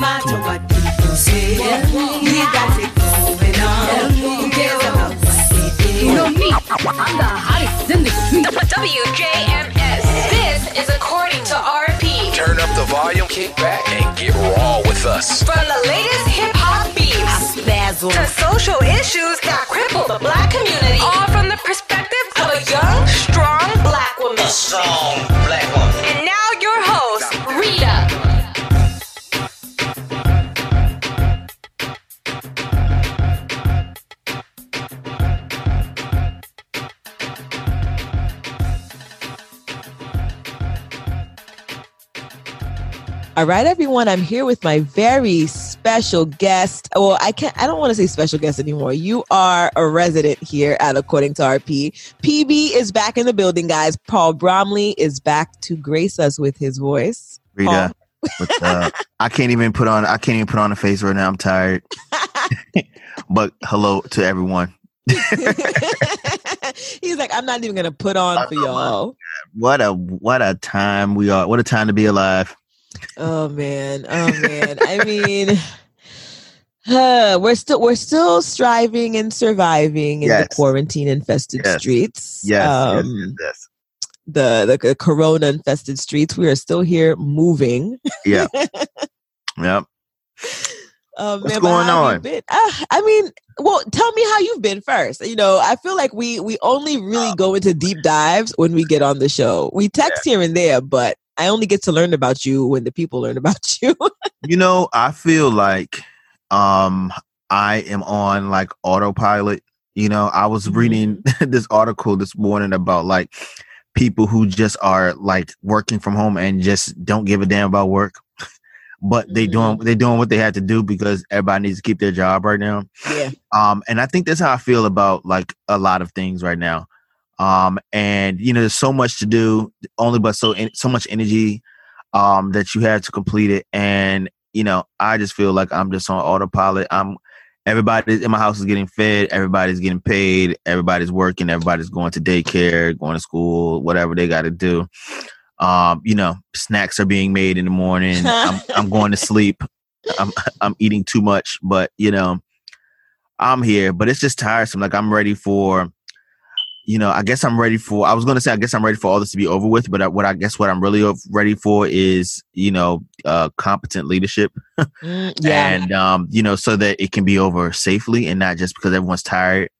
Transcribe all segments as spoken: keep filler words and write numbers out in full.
matter what people say. We got it going on. Who cares about what they say? You know me, I'm the hottest in the W J M S. This is according to R P. Turn up the volume, kick back, and get raw with us. From the latest hip-hop beats to social issues that cripple the black community, all from the perspective of a young, strong black woman. A strong black woman. And now your host, Rita. All right, everyone, I'm here with my very special guest. Well, I can't, I don't want to say special guest anymore. You are a resident here at According to R P. P B is back in the building, guys. Paul Bromley is back to grace us with his voice. Rita, what's up? I can't even put on, I can't even put on a face right now. I'm tired. But hello to everyone. He's like, I'm not even going to put on for y'all. What a, what a time we are. What a time to be alive. Oh man, oh man. I mean, uh, we're still we're still striving and surviving in yes. the quarantine infested yes. streets. Yes, um, yes, yes, yes. The the corona infested streets. We are still here moving. Yeah. Yep. Oh, What's man, going on? Uh, I mean, well, tell me how you've been first. You know, I feel like we we only really go into deep dives when we get on the show. We text yeah. here and there, but I only get to learn about you when the people learn about you. You know, I feel like um, I am on like autopilot. You know, I was reading this article this morning about like people who just are like working from home and just don't give a damn about work, but they doing they doing what they had to do because everybody needs to keep their job right now. Yeah. Um, and I think that's how I feel about like a lot of things right now. Um, and you know, there's so much to do, only but so so much energy um, that you have to complete it. And you know, I just feel like I'm just on autopilot. I'm everybody in my house is getting fed, everybody's getting paid, everybody's working, everybody's going to daycare, going to school, whatever they got to do. Um, you know, snacks are being made in the morning. I'm, I'm going to sleep. I'm I'm eating too much, but you know, I'm here. But it's just tiresome. Like I'm ready for. You know, I guess I'm ready for, I was going to say, I guess I'm ready for all this to be over with, but what I guess what I'm really ready for is, you know, uh, competent leadership. mm, yeah. And, um, you know, so that it can be over safely and not just because everyone's tired.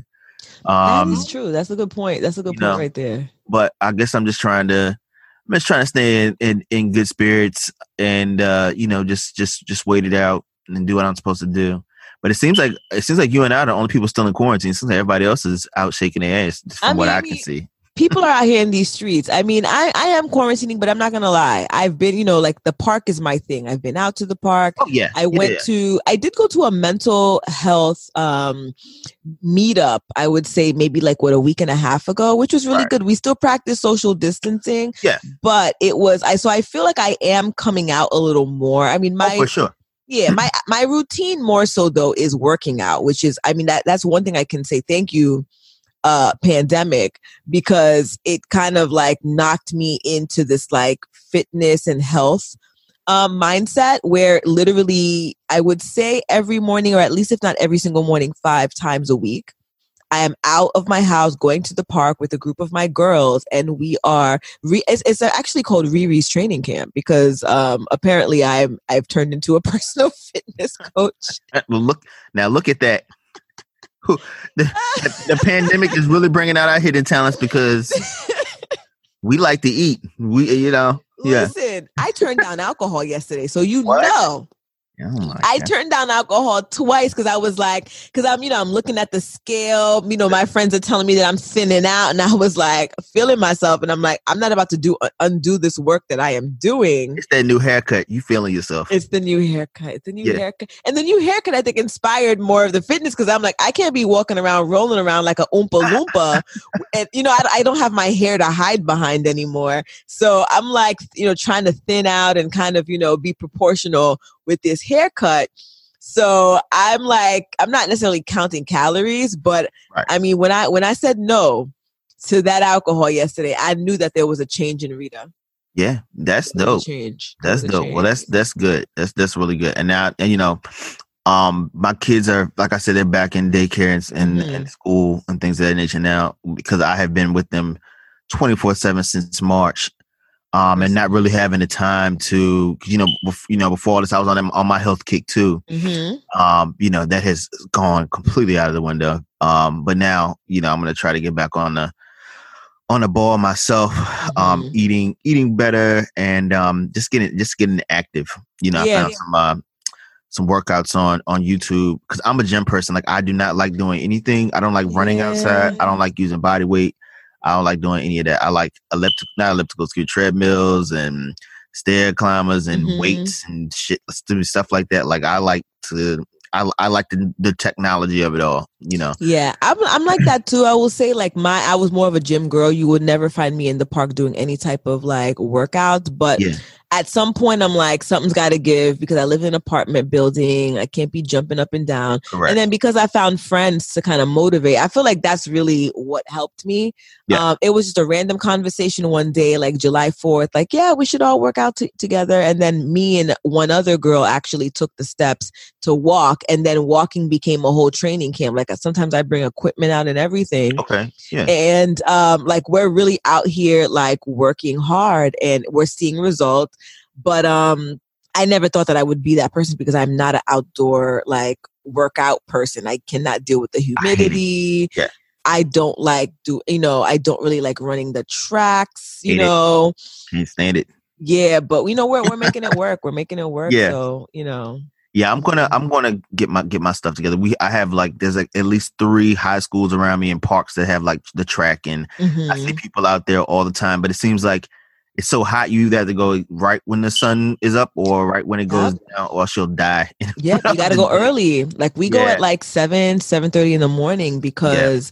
um, that is true. That's a good point. That's a good point know, right there. But I guess I'm just trying to, I'm just trying to stay in, in, in good spirits and, uh, you know, just, just, just wait it out and do what I'm supposed to do. But it seems like it seems like you and I are the only people still in quarantine. It seems like everybody else is out shaking their ass from I what mean, I can see. People are out here in these streets. I mean, I, I am quarantining, but I'm not going to lie. I've been, you know, like the park is my thing. I've been out to the park. Oh, yeah. I went yeah. to, I did go to a mental health um, meetup, I would say maybe like, what, a week and a half ago, which was really right. good. We still practice social distancing. Yeah. But it was, I so I feel like I am coming out a little more. I mean, my. Oh, for sure. Yeah, my my routine more so though is working out, which is, I mean, that that's one thing I can say thank you, uh, pandemic, because it kind of like knocked me into this like fitness and health um, mindset where literally I would say every morning, or at least if not every single morning, five times a week, I am out of my house going to the park with a group of my girls, and we are re- it's, it's actually called Riri's training camp because um, apparently I'm I've turned into a personal fitness coach. Well, look now, look at that. The, the pandemic is really bringing out our hidden talents because we like to eat. We, you know, yeah. Listen, I turned down alcohol yesterday, so you what? know. Oh I turned down alcohol twice because I was like, because I'm, you know, I'm looking at the scale. You know, my friends are telling me that I'm thinning out, and I was like feeling myself, and I'm like, I'm not about to do uh, undo this work that I am doing. It's that new haircut. You feeling yourself? It's the new haircut. It's the new yeah. haircut, and the new haircut I think inspired more of the fitness because I'm like, I can't be walking around rolling around like a oompa loompa, and you know, I, I don't have my hair to hide behind anymore. So I'm like, you know, trying to thin out and kind of, you know, be proportional with this haircut. So I'm like, I'm not necessarily counting calories, but right. I mean, when I when I said no to that alcohol yesterday, I knew that there was a change in Rita. Yeah, that's That was dope. a change. That That's was a dope. Well, that's change. that's good. That's that's really good. And now, and you know, um, my kids are, like I said, they're back in daycare and and, Mhm. and school and things of that nature now, because I have been with them twenty-four seven since March. Um, and not really having the time to, you know, bef- you know, before all this, I was on them, on my health kick too. Mhm. Um, you know, that has gone completely out of the window. Um, but now, you know, I'm gonna try to get back on the on the ball myself, um, Mhm. eating eating better and um, just getting just getting active. You know, Yeah. I found some uh, some workouts on on YouTube because I'm a gym person. Like, I do not like doing anything. I don't like running outside. I don't like using body weight. I don't like doing any of that. I like elliptical, not elliptical, excuse treadmills and stair climbers and Mhm. weights and shit, stupid stuff like that. Like, I like to, I, I like the, the technology of it all, you know? Yeah, I'm I'm like that too. I will say, like, my I was more of a gym girl. You would never find me in the park doing any type of like workouts, but Yeah. at some point I'm like, something's got to give because I live in an apartment building. I can't be jumping up and down. Correct. And then because I found friends to kind of motivate, I feel like that's really what helped me. Yeah. Um, it was just a random conversation one day, like July fourth, like, yeah, we should all work out t- together. And then me and one other girl actually took the steps to walk. And then walking became a whole training camp. Like, sometimes I bring equipment out and everything. Okay. Yeah. And um, like, we're really out here like working hard and we're seeing results. But um, I never thought that I would be that person because I'm not an outdoor like workout person. I cannot deal with the humidity. Yeah. I don't like do you know, I don't really like running the tracks, you Hate it. know. Can't stand it. Yeah, but you know, we're we're making it work. We're making it work. Yeah. So, you know. Yeah, I'm gonna I'm gonna get my get my stuff together. We I have like there's like at least three high schools around me and parks that have like the track, and Mhm. I see people out there all the time. But it seems like it's so hot, you either have to go right when the sun is up or right when it goes Yep. down, or she'll die. Yeah, you got to go early. Like, we go Yeah. at like seven, seven thirty in the morning because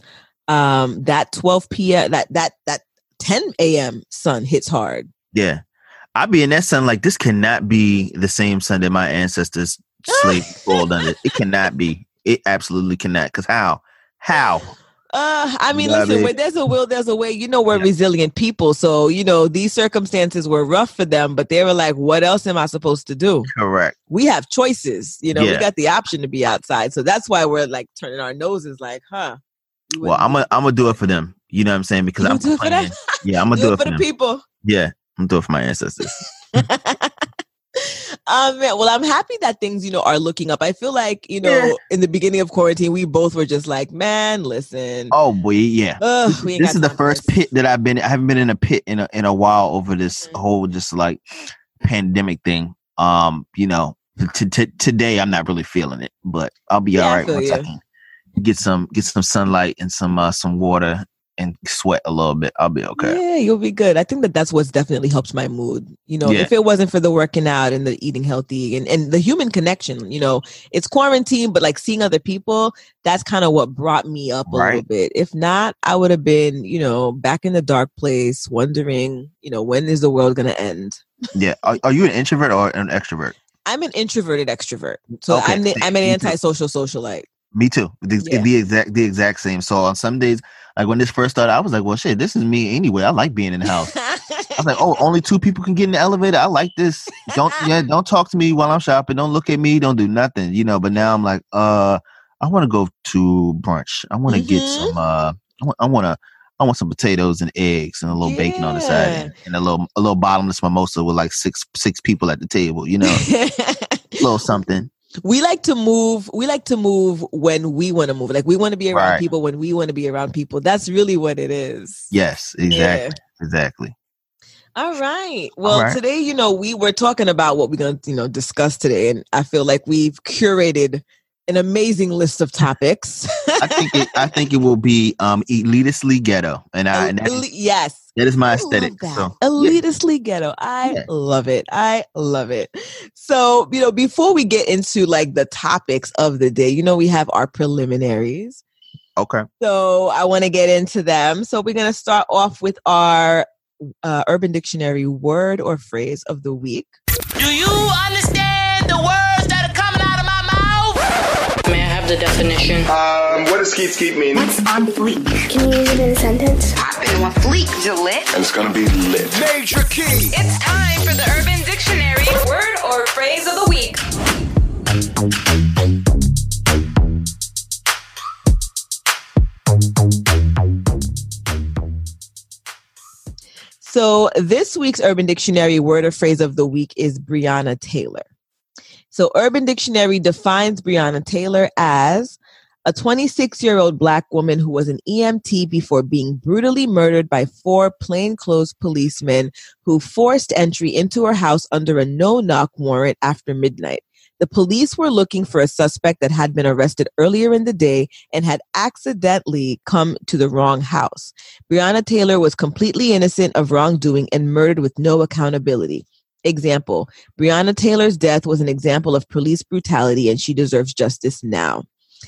um that twelve p.m. that that that ten a.m. sun hits hard. Yeah, I'd be in that sun like this cannot be the same sun that my ancestors slaved crawled under. It cannot be. It absolutely cannot. Because how? How? Uh, I mean, You know what I listen, mean? where there's a will, there's a way. You know, we're Yeah. resilient people. So, you know, these circumstances were rough for them, but they were like, what else am I supposed to do? Correct. We have choices. You know, we Yeah. got the option to be outside. So that's why we're like turning our noses like, huh. we Well, wouldn't I'm be- gonna I'm gonna do it for them. You know what I'm saying? Because You I'm do it for them? complaining. Yeah, I'm gonna do do it for the them. people. Yeah, I'm gonna do it for my ancestors. um man, well, I'm happy that things, you know, are looking up. I feel like, you know, Yeah. in the beginning of quarantine, we both were just like, man, listen. Oh boy, yeah. ugh, This, we ain't this got is the time for first this. pit that I've been. I haven't been in a pit in a in a while over this Mhm. whole just like pandemic thing. Um, you know, t- t- today I'm not really feeling it, but I'll be Yeah, I all right feel once I you. can get some get some sunlight and some uh, some water and sweat a little bit. I'll be okay. Yeah, you'll be good. I think that that's what's definitely helped my mood. You know, Yeah. if it wasn't for the working out and the eating healthy and, and the human connection, you know, it's quarantine, but like seeing other people, that's kind of what brought me up a little Right. bit. If not, I would have been, you know, back in the dark place, wondering, you know, when is the world going to end? Yeah. Are, are you an introvert or an extrovert? I'm an introverted extrovert. So Okay, I'm, the, see, I'm an me too. antisocial socialite. Me too. The, Yeah. the exact the exact same. So on some days, like when this first started, I was like, well, shit, this is me anyway. I like being in the house. I was like, oh, only two people can get in the elevator. I like this. Don't yeah, don't talk to me while I'm shopping. Don't look at me. Don't do nothing. You know. But now I'm like, uh, I want to go to brunch. I want to get Mhm. some. Uh, I want. I want to. I want some potatoes and eggs and a little bacon on the side Yeah. and, and a little a little bottomless mimosa with like six six people at the table. You know, a little something. We like to move. We like to move when we want to move. Like, we want to be around Right. people when we want to be around people. That's really what it is. Yes, exactly, exactly. All right. Well, right. today, you know, we were talking about what we're going to, you know, discuss today. And I feel like we've curated an amazing list of topics. I think it. I think it will be um elitistly ghetto, and I and that, Elite- is, yes. that is my I aesthetic. love that. So yeah. Elitistly ghetto. I Yeah. love it. I love it. So, you know, before we get into like the topics of the day, you know, we have our preliminaries. Okay. So I want to get into them. So we're going to start off with our uh, Urban Dictionary word or phrase of the week. Do you understand the words that are coming out of my mouth? May I have the definition? Um, what does skeet skeet mean? What's on fleek? Can you use it in a sentence? Hot popping on fleek, Gillette. And it's gonna be lit. Major key. It's time for the Urban Dictionary word or phrase of the week. So this week's Urban Dictionary word or phrase of the week is Breonna Taylor. So Urban Dictionary defines Breonna Taylor as a twenty-six-year-old Black woman who was an E M T before being brutally murdered by four plainclothes policemen who forced entry into her house under a no-knock warrant after midnight. The police were looking for a suspect that had been arrested earlier in the day and had accidentally come to the wrong house. Breonna Taylor was completely innocent of wrongdoing and murdered with no accountability. Example, Breonna Taylor's death was an example of police brutality and she deserves justice now.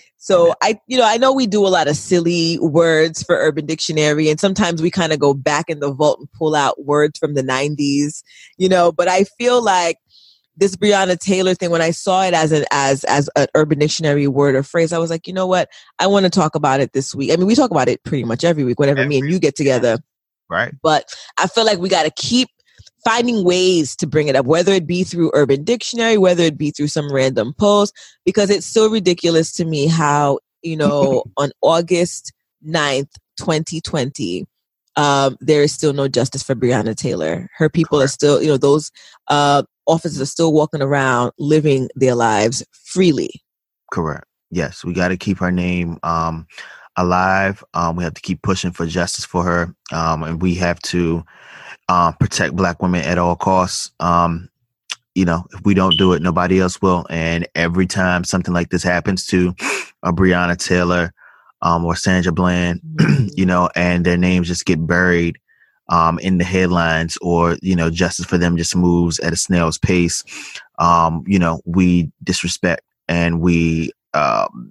So I, you know, I know we do a lot of silly words for Urban Dictionary, and sometimes we kind of go back in the vault and pull out words from the nineties, you know, but I feel like this Breonna Taylor thing, when I saw it as an as as an Urban Dictionary word or phrase, I was like, you know what? I want to talk about it this week. I mean, we talk about it pretty much every week, whenever every me and you get together. Right. But I feel like we got to keep finding ways to bring it up, whether it be through Urban Dictionary, whether it be through some random post, because it's so ridiculous to me how, you know, on August ninth, twenty twenty, um, there is still no justice for Breonna Taylor. Her people Correct. Are still, you know, those uh, officers are still walking around living their lives freely. Correct. Yes, we got to keep her name um, alive. Um, we have to keep pushing for justice for her, um, and we have to um, protect Black women at all costs. Um, you know, if we don't do it, nobody else will. And every time something like this happens to a Breonna Taylor um, or Sandra Bland, you know, and their names just get buried um, in the headlines, or, you know, justice for them just moves at a snail's pace, um, you know, we disrespect and we um,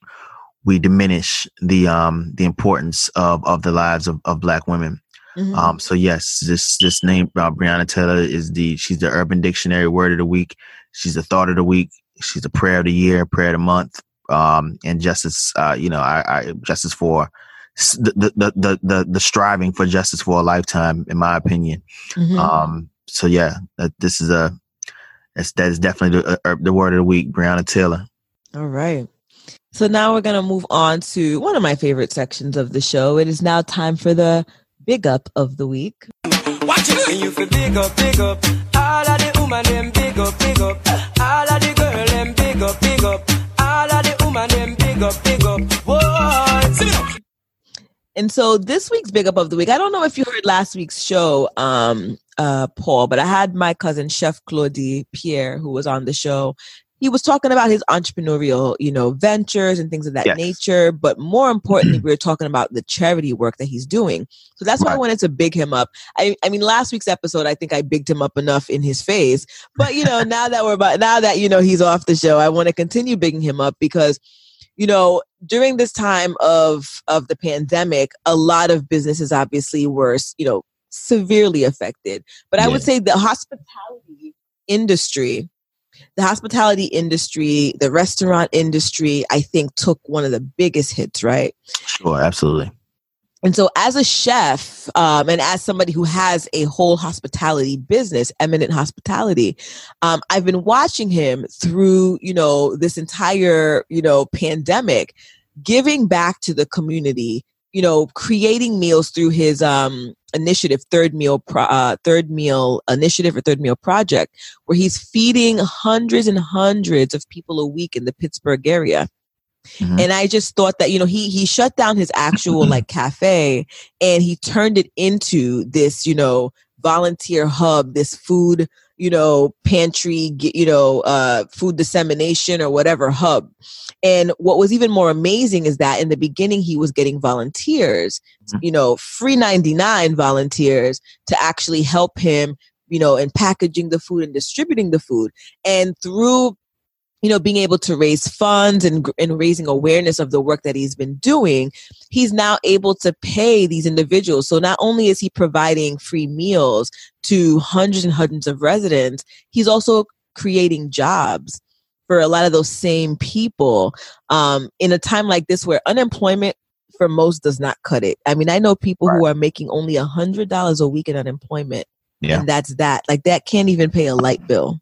we diminish the um, the importance of, of the lives of, of Black women. Mm-hmm. Um, so yes, this this name uh, Breonna Taylor is the she's the Urban Dictionary word of the week. She's the thought of the week. She's a prayer of the year, prayer of the month, um, and justice. Uh, you know, I, I justice for the, the the the the striving for justice for a lifetime, in my opinion. Mm-hmm. Um, so yeah, that, this is a that's that is definitely the, uh, the word of the week, Breonna Taylor. All right. So now we're gonna move on to one of my favorite sections of the show. It is now time for the Big Up of the Week. Watch it. And you feel big up, big up. All of the woman them big up, big up. All of the girl them big up, big up. All of the woman them big up, big up. Whoa. And so this week's Big Up of the Week, I don't know if you heard last week's show, um, uh, Paul, but I had my cousin Chef Claudie Pierre, who was on the show. He was talking about his entrepreneurial, you know, ventures and things of that yes. nature. But more importantly, we were talking about the charity work that he's doing. So that's why right. I wanted to big him up. I, I mean, last week's episode, I think I bigged him up enough in his face. But, you know, now that we're about, now that, you know, he's off the show, I want to continue bigging him up because, you know, during this time of, of the pandemic, a lot of businesses obviously were, you know, severely affected. But I yeah. would say the hospitality industry The hospitality industry, the restaurant industry, I think took one of the biggest hits, right? Sure, absolutely. And so as a chef um, and as somebody who has a whole hospitality business, Eminent Hospitality, um, I've been watching him through, you know, this entire, you know, pandemic, giving back to the community, you know, creating meals through his um, initiative, Third Meal, Pro- uh, Third Meal Initiative or Third Meal Project, where he's feeding hundreds and hundreds of people a week in the Pittsburgh area. Mm-hmm. And I just thought that, you know, he he shut down his actual like cafe and he turned it into this, you know, volunteer hub, this food, you know, pantry, you know, uh, food dissemination or whatever hub. And what was even more amazing is that in the beginning, he was getting volunteers, mm-hmm. you know, free ninety-nine volunteers to actually help him, you know, in packaging the food and distributing the food. And through, you know, being able to raise funds and, and raising awareness of the work that he's been doing, he's now able to pay these individuals. So not only is he providing free meals to hundreds and hundreds of residents, he's also creating jobs for a lot of those same people um, in a time like this where unemployment for most does not cut it. I mean, I know people right. who are making only a hundred dollars a week in unemployment, yeah. and that's that. Like that can't even pay a light bill.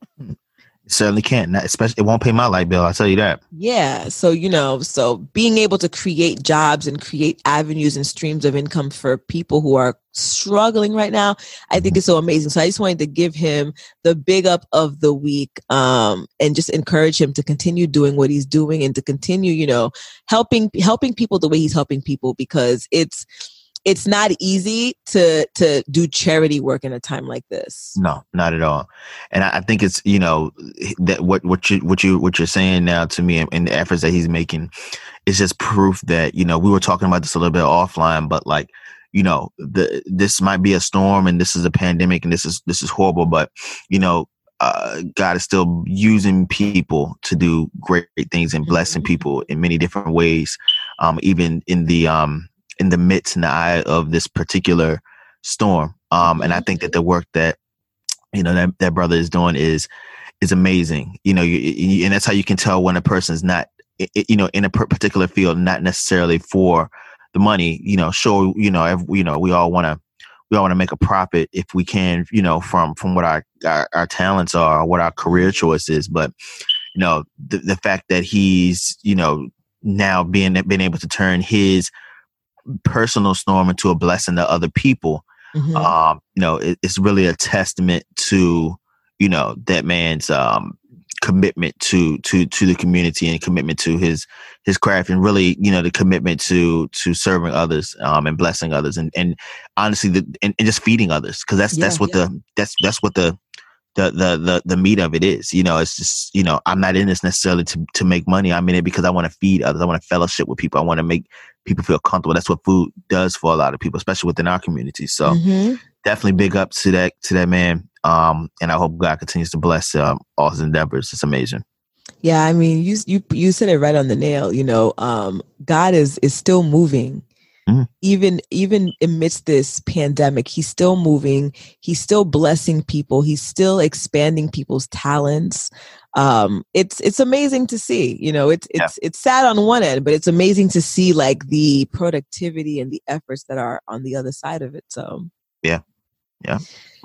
It certainly can't. Not especially, it won't pay my light bill. I'll tell you that. Yeah. So you know, so being able to create jobs and create avenues and streams of income for people who are struggling right now, I think is so amazing. So I just wanted to give him the big up of the week, um, and just encourage him to continue doing what he's doing and to continue, you know, helping helping people the way he's helping people, because it's it's not easy to to do charity work in a time like this. No, not at all. And I, I think it's, you know, that what what you what you what you're saying now to me and, and the efforts that he's making is just proof that, you know, we were talking about this a little bit offline, but like, you know, the this might be a storm and this is a pandemic and this is this is horrible, but you know, uh, God is still using people to do great things and blessing people in many different ways, um, even in the um. in the midst and the eye of this particular storm. Um, and I think that the work that, you know, that, that brother is doing is, is amazing. You know, you, you, and that's how you can tell when a person's not, you know, in a particular field, not necessarily for the money, you know, sure. You know, if, you know, we all want to, we all want to make a profit if we can, you know, from, from what our, our, our talents are, or what our career choice is. But, you know, the, the fact that he's, you know, now being, being able to turn his personal storm into a blessing to other people, mm-hmm. um, you know, it, it's really a testament to, you know, that man's um, commitment to to to the community and commitment to his his craft, and really, you know, the commitment to to serving others um, and blessing others, and and honestly, the, and, and just feeding others, because that's yeah, that's what yeah. the that's that's what the The, the the the meat of it is. You know, it's just, you know, I'm not in this necessarily to, to make money. I'm in it because I want to feed others. I want to fellowship with people. I want to make people feel comfortable. That's what food does for a lot of people, especially within our community. So mm-hmm. definitely big up to that to that man. Um, and I hope God continues to bless um, all his endeavors. It's amazing. Yeah, I mean, you you you said it right on the nail. You know, um, God is is still moving. Mm-hmm. Even even amidst this pandemic, he's still moving. He's still blessing people. He's still expanding people's talents. Um, it's it's amazing to see. You know, it's it's yeah. it's sad on one end, but it's amazing to see like the productivity and the efforts that are on the other side of it. So yeah, yeah.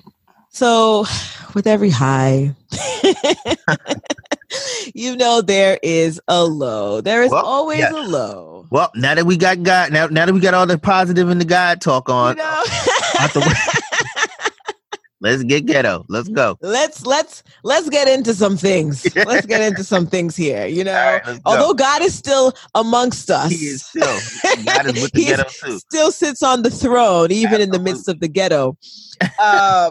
So with every high, you know, there is a low. There is well, always yeah. a low. Well, now that we got God, now now that we got all the positive and the God talk on, you know? Let's get ghetto. Let's go. Let's let's let's get into some things. Let's get into some things here. You know, right, although God is still amongst us, he is still. God is with the he ghetto too. Still sits on the throne, even Absolutely. in the midst of the ghetto. Um,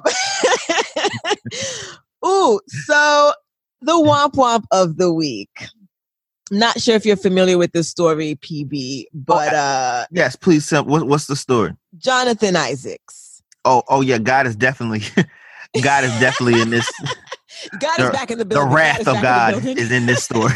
ooh, so the womp womp of the week. Not sure if you're familiar with this story, P B, but uh, yes, please. What, what's the story? Jonathan Isaacs. Oh, oh yeah, God is definitely, God is definitely in this. God the, is back in the building. The wrath God of God in is in this story.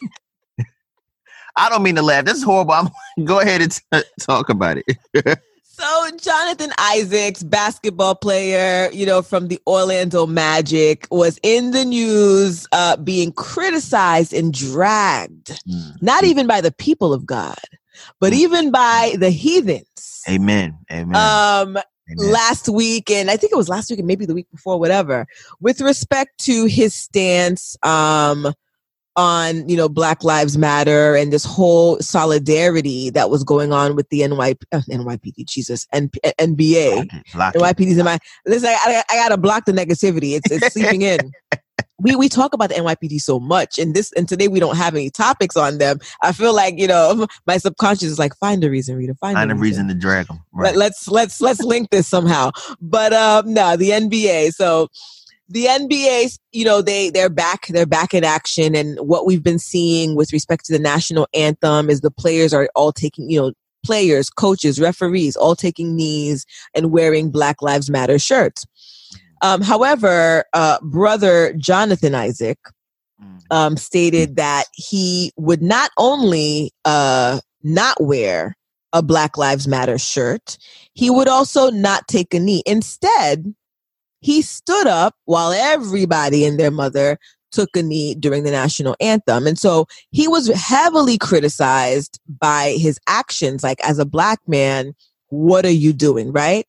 I don't mean to laugh. This is horrible. I'm, go ahead and t- talk about it. So Jonathan Isaacs, basketball player, you know, from the Orlando Magic, was in the news uh, being criticized and dragged, mm. not even by the people of God, but mm. even by the heathens. Amen. Amen. Um, Amen. Last week, and I think it was last week and maybe the week before, whatever, with respect to his stance um, on, you know, Black Lives Matter and this whole solidarity that was going on with the N Y P, uh, N Y P D, Jesus, and N B A. Block it, block N Y P D's in my, listen, I, I, I got to block the negativity. It's, it's seeping in. We we talk about the N Y P D so much, and this and today we don't have any topics on them. I feel like, you know, my subconscious is like, find a reason, Rita, find, find a reason. reason to drag them. Right. Let, let's let's let's link this somehow. But um, no, the N B A. So the N B A, you know, they they're back, they're back in action, and what we've been seeing with respect to the national anthem is the players are all taking, you know, players, coaches, referees, all taking knees and wearing Black Lives Matter shirts. Um, however, uh, brother Jonathan Isaac um, stated that he would not only uh, not wear a Black Lives Matter shirt, he would also not take a knee. Instead, he stood up while everybody and their mother took a knee during the national anthem. And so he was heavily criticized by his actions. Like, as a Black man, what are you doing? Right.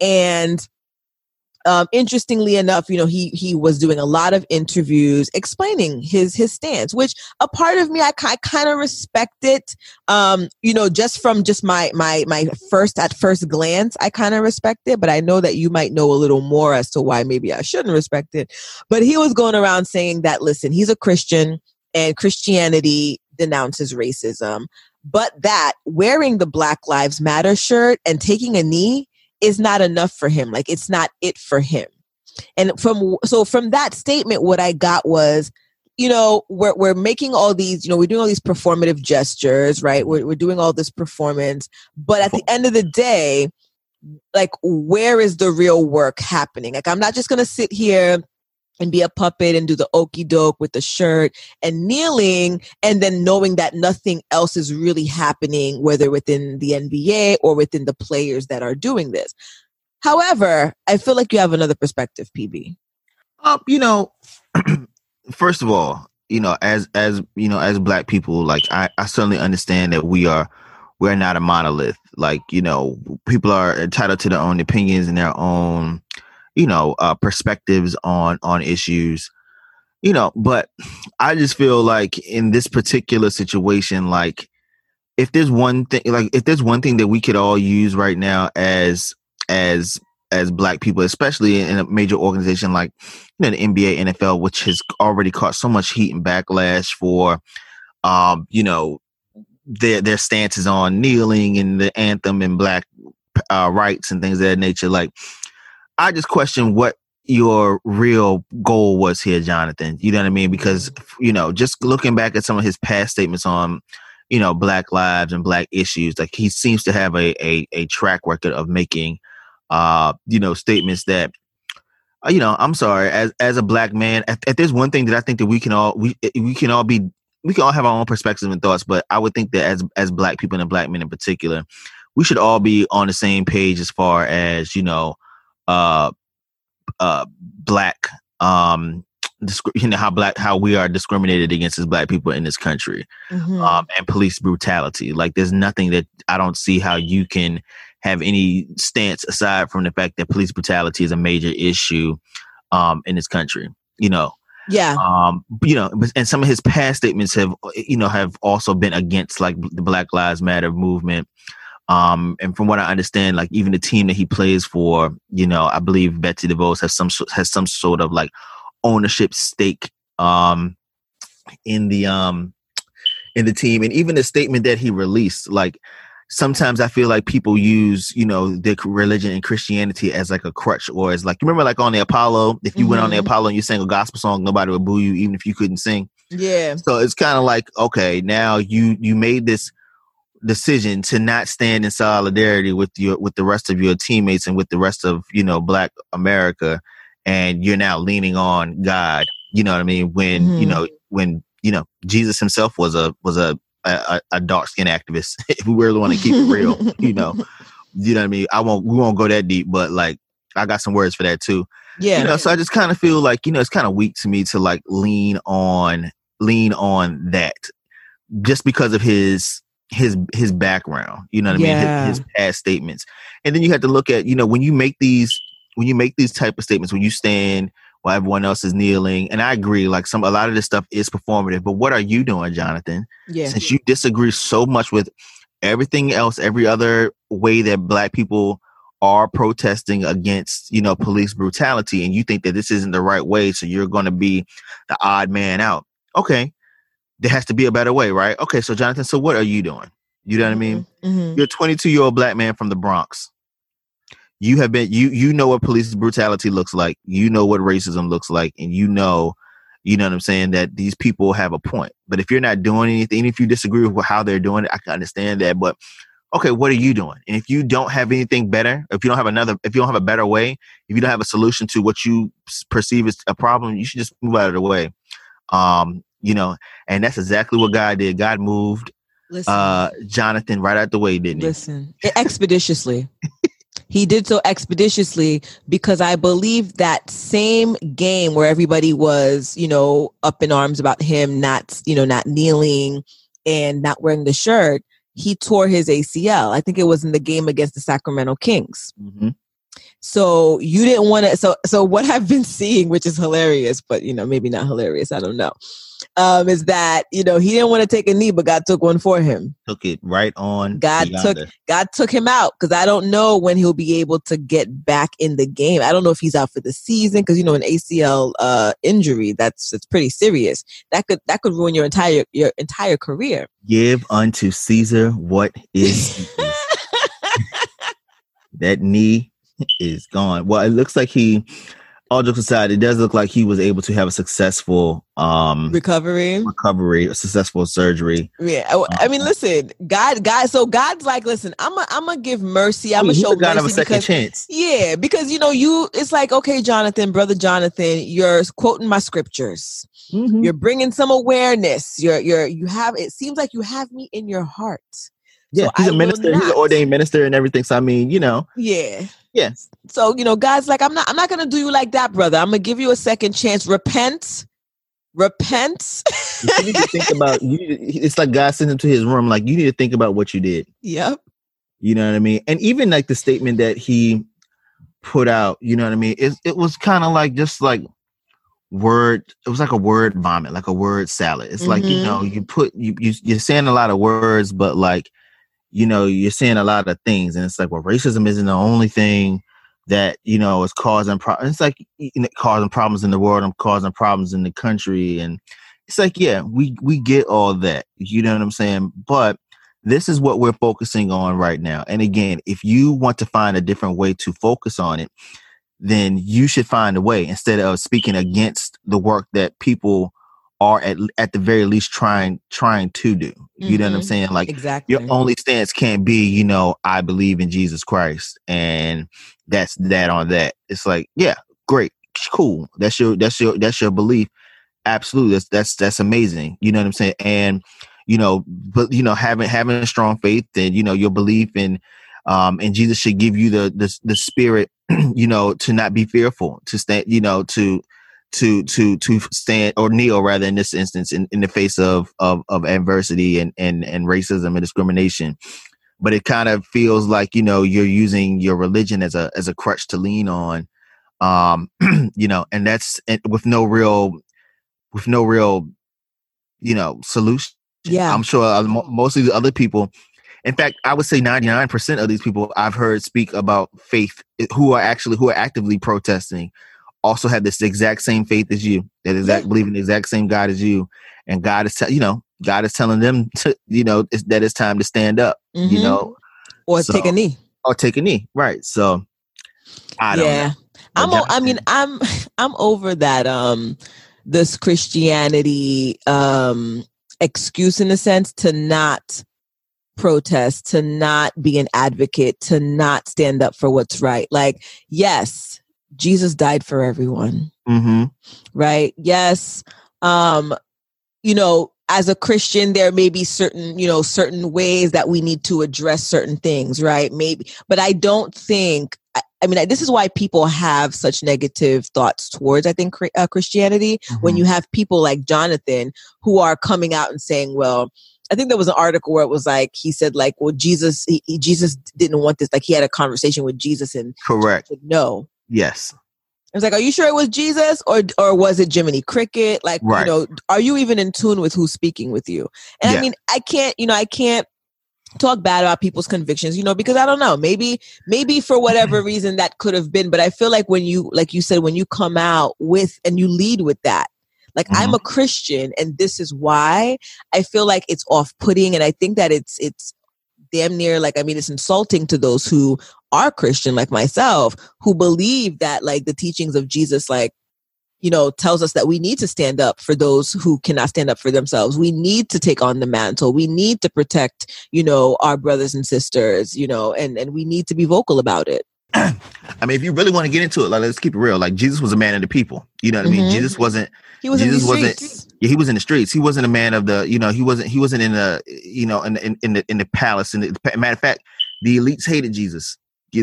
And Um, interestingly enough, you know, he he was doing a lot of interviews explaining his his stance, which a part of me, I, I kind of respect it. Um, you know, just from just my my my first at first glance, I kind of respect it. But I know that you might know a little more as to why maybe I shouldn't respect it. But he was going around saying that, listen, he's a Christian and Christianity denounces racism, but that wearing the Black Lives Matter shirt and taking a knee is not enough for him. Like, it's not it for him. And from, so from that statement, what I got was, you know, we're, we're making all these, you know, we're doing all these performative gestures, right? We're, we're doing all this performance, but at the end of the day, like, where is the real work happening? Like, I'm not just going to sit here and be a puppet and do the okey doke with the shirt and kneeling, and then knowing that nothing else is really happening, whether within the N B A or within the players that are doing this. However, I feel like you have another perspective, P B. Um, you know, first of all, you know, as as you know, as Black people, like I, I certainly understand that we are we're not a monolith. Like, you know, people are entitled to their own opinions and their own, you know, uh, perspectives on, on issues, you know, but I just feel like in this particular situation, like, if there's one thing, like if there's one thing that we could all use right now as, as, as Black people, especially in a major organization like, you know, the N B A, N F L, which has already caught so much heat and backlash for, um, you know, their, their stances on kneeling and the anthem and Black uh, rights and things of that nature. Like, I just question what your real goal was here, Jonathan. You know what I mean? Because, you know, just looking back at some of his past statements on, you know, Black lives and Black issues, like, he seems to have a a, a track record of making, uh, you know, statements that, you know, I'm sorry, as as a Black man, if, if there's one thing that I think that we can all we we can all be we can all have our own perspectives and thoughts, but I would think that as as Black people and Black men in particular, we should all be on the same page as far as, you know, uh, uh, Black, um, disc- you know, how Black, how we are discriminated against as Black people in this country, mm-hmm. um, and police brutality. Like, there's nothing that I don't see how you can have any stance aside from the fact that police brutality is a major issue, um, in this country, you know? Yeah. Um, you know, and some of his past statements have, you know, have also been against, like, the Black Lives Matter movement. Um, and from what I understand, like, even the team that he plays for, you know, I believe Betsy DeVos has some has some sort of, like, ownership stake um, in the um, in the team. And even the statement that he released, like, sometimes I feel like people use, you know, their religion and Christianity as, like, a crutch, or as, like, you remember, like, on the Apollo, if you mm-hmm. went on the Apollo and you sang a gospel song, nobody would boo you, even if you couldn't sing. Yeah. So it's kind of like, okay, now you you made this decision to not stand in solidarity with your with the rest of your teammates and with the rest of, you know, Black America, and you're now leaning on God, you know what I mean, when mm-hmm. you know when you know Jesus himself was a was a a, a dark skinned activist. If we really want to keep it real, you know you know what I mean. I won't we won't go that deep, but, like, I got some words for that too. Yeah, you know, so I just kind of feel like, you know, it's kind of weak to me to, like, lean on lean on that just because of his his his background, you know what I yeah. mean, his, his past statements. And then you have to look at, you know, when you make these when you make these type of statements, when you stand while everyone else is kneeling, and I agree, like, some a lot of this stuff is performative, but what are you doing, Jonathan? Yeah. Since you disagree so much with everything else, every other way that Black people are protesting against, you know, police brutality, and you think that this isn't the right way, so you're going to be the odd man out. Okay. There has to be a better way, right? Okay, so Jonathan, so what are you doing? You know what I mean? Mm-hmm. You're a twenty-two-year-old Black man from the Bronx. You have been, you you know what police brutality looks like. You know what racism looks like, and you know, you know what I'm saying, that these people have a point. But if you're not doing anything, even if you disagree with how they're doing it, I can understand that. But okay, what are you doing? And if you don't have anything better, if you don't have another, if you don't have a better way, if you don't have a solution to what you perceive as a problem, you should just move out of the way. Um, You know, and that's exactly what God did. God moved Listen. uh, Jonathan right out the way, didn't he? Listen, expeditiously. he did so expeditiously because I believe that same game where everybody was, you know, up in arms about him not, you know, not kneeling and not wearing the shirt, he tore his A C L. I think it was in the game against the Sacramento Kings. Mm-hmm. So you didn't want to. So so what I've been seeing, which is hilarious, but you know maybe not hilarious, I don't know, um, is that you know he didn't want to take a knee, but God took one for him. Took it right on. God took God took him out because I don't know when he'll be able to get back in the game. I don't know if he's out for the season because you know an A C L uh, injury that's that's pretty serious. That could that could ruin your entire your entire career. Give unto Caesar what is Caesar's. That knee is gone. Well, it looks like he, all jokes aside, it does look like he was able to have a successful um recovery, recovery, a successful surgery. Yeah, I, I mean, listen, God, God. So God's like, listen, I'm a, I'm gonna give mercy. I'm I mean, gonna show God mercy of a second because, chance. Yeah, because you know, you. It's like, okay, Jonathan, brother Jonathan, you're quoting my scriptures. Mm-hmm. You're bringing some awareness. You're, you're, you have. It seems like you have me in your heart. Yeah, so he's I a minister. He's an ordained minister and everything. So I mean, you know. Yeah. Yes. So, you know, God's like, I'm not I'm not gonna do you like that, brother. I'm gonna give you a second chance. Repent. Repent. You need to think about you need to, it's like God sent him to his room, like you need to think about what you did. Yep. You know what I mean? And even like the statement that he put out, you know what I mean? It it was kind of like just like word, it was like a word vomit, like a word salad. It's mm-hmm. like, you know, you put you, you you're saying a lot of words, but like you know, you're saying a lot of things, and it's like, well, racism isn't the only thing that, you know, is causing problems. It's like you know, causing problems in the world and causing problems in the country. And it's like, yeah, we, we get all that, you know what I'm saying? But this is what we're focusing on right now. And again, if you want to find a different way to focus on it, then you should find a way instead of speaking against the work that people are at at the very least trying trying to do. You mm-hmm. know what I'm saying? Like exactly. Your only stance can't be, you know, I believe in Jesus Christ and that's that on that. It's like, yeah, great, cool. That's your that's your that's your belief. Absolutely. That's that's that's amazing. You know what I'm saying? And you know, but you know, having having a strong faith and you know, your belief in um and Jesus should give you the the the spirit, you know, to not be fearful, to stand, you know, to to to to stand or kneel rather in this instance in, in the face of, of of adversity and, and and racism and discrimination. But it kind of feels like, you know, you're using your religion as a as a crutch to lean on, um you know, and that's with no real with no real you know solution. Yeah, I'm sure uh, most of the other people, in fact, I would say ninety-nine percent of these people I've heard speak about faith who are actually who are actively protesting also have this exact same faith as you, that exact believe in the exact same God as you, and God is, te- you know, God is telling them to, you know, it's, that it's time to stand up, mm-hmm. you know, or so, take a knee, or take a knee, right? So, I don't yeah, know. I'm. O- I mean, I'm. I'm over that. Um, this Christianity um excuse in a sense to not protest, to not be an advocate, to not stand up for what's right. Like, yes. Jesus died for everyone, mm-hmm. right? Yes. Um, you know, as a Christian, there may be certain, you know, certain ways that we need to address certain things, right? Maybe, but I don't think, I, I mean, this is why people have such negative thoughts towards, I think, uh, Christianity, mm-hmm. when you have people like Jonathan who are coming out and saying, well, I think there was an article where it was like, he said like, well, Jesus, he, he, Jesus didn't want this. Like he had a conversation with Jesus and correct. Said, no. Yes. I was like, are you sure it was Jesus or or was it Jiminy Cricket? Like, right. you know, are you even in tune with who's speaking with you? And yeah. I mean, I can't, you know, I can't talk bad about people's convictions, you know, because I don't know, maybe, maybe for whatever reason that could have been. But I feel like when you, like you said, when you come out with and you lead with that, like mm-hmm. I'm a Christian and this is why, I feel like it's off-putting. And I think that it's, it's damn near like, I mean, it's insulting to those who are Christian like myself, who believe that like the teachings of Jesus, like, you know, tells us that we need to stand up for those who cannot stand up for themselves. We need to take on the mantle. We need to protect, you know, our brothers and sisters, you know, and, and we need to be vocal about it. I mean, if you really want to get into it, like, let's keep it real. Like Jesus was a man of the people. You know what mm-hmm. I mean? Jesus wasn't, he was Jesus in the wasn't, streets. yeah, he was in the streets. He wasn't a man of the, you know, he wasn't, he wasn't in the, you know, in, in, in the, in the palace. And matter of fact, the elites hated Jesus, you know,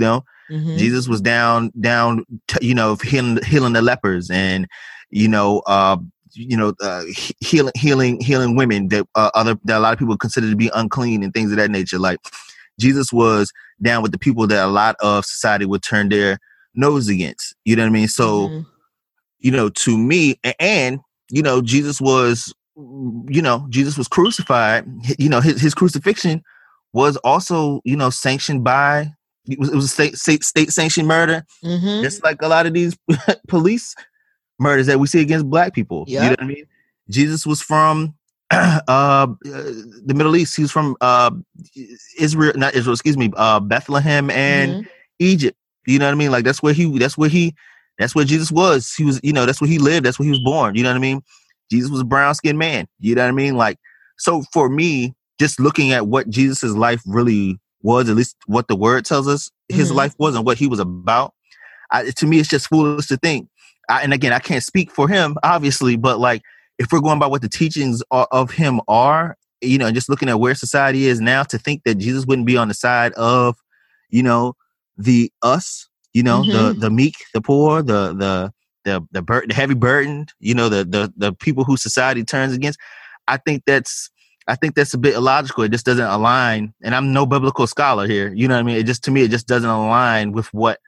Mhm. Jesus was down, down, t- you know, healing, healing the lepers, and you know, uh, you know, uh, he- healing, healing, healing women that uh, other that a lot of people consider to be unclean and things of that nature. Like Jesus was down with the people that a lot of society would turn their nose against. You know what I mean? So, Mhm. you know, to me, a- and you know, Jesus was, you know, Jesus was crucified. You know, his his crucifixion was also, you know, sanctioned by. It was, it was a state, state state sanctioned murder, Mhm. just like a lot of these police murders that we see against black people. You know Yep. what I mean? Jesus was from uh, uh, the Middle East. He was from uh, Israel, not Israel, excuse me, uh, Bethlehem and Mhm. Egypt. You know what I mean? Like that's where he, that's where he, that's where Jesus was. He was, you know, that's where he lived. That's where he was born. You know what I mean? Jesus was a brown skinned man. You know what I mean? Like, so for me, just looking at what Jesus's life really was, at least what the word tells us his Mhm. life was and what he was about. I, to me, it's just foolish to think. I, and again, I can't speak for him, obviously, but like, if we're going by what the teachings are, of him are, you know, and just looking at where society is now, to think that Jesus wouldn't be on the side of, you know, the us, you know, Mhm. the the meek, the poor, the the the the, bur- the heavy burdened, you know, the the the people who society turns against. I think that's I think that's a bit illogical. It just doesn't align. And I'm no biblical scholar here. You know what I mean? It just, to me, it just doesn't align with what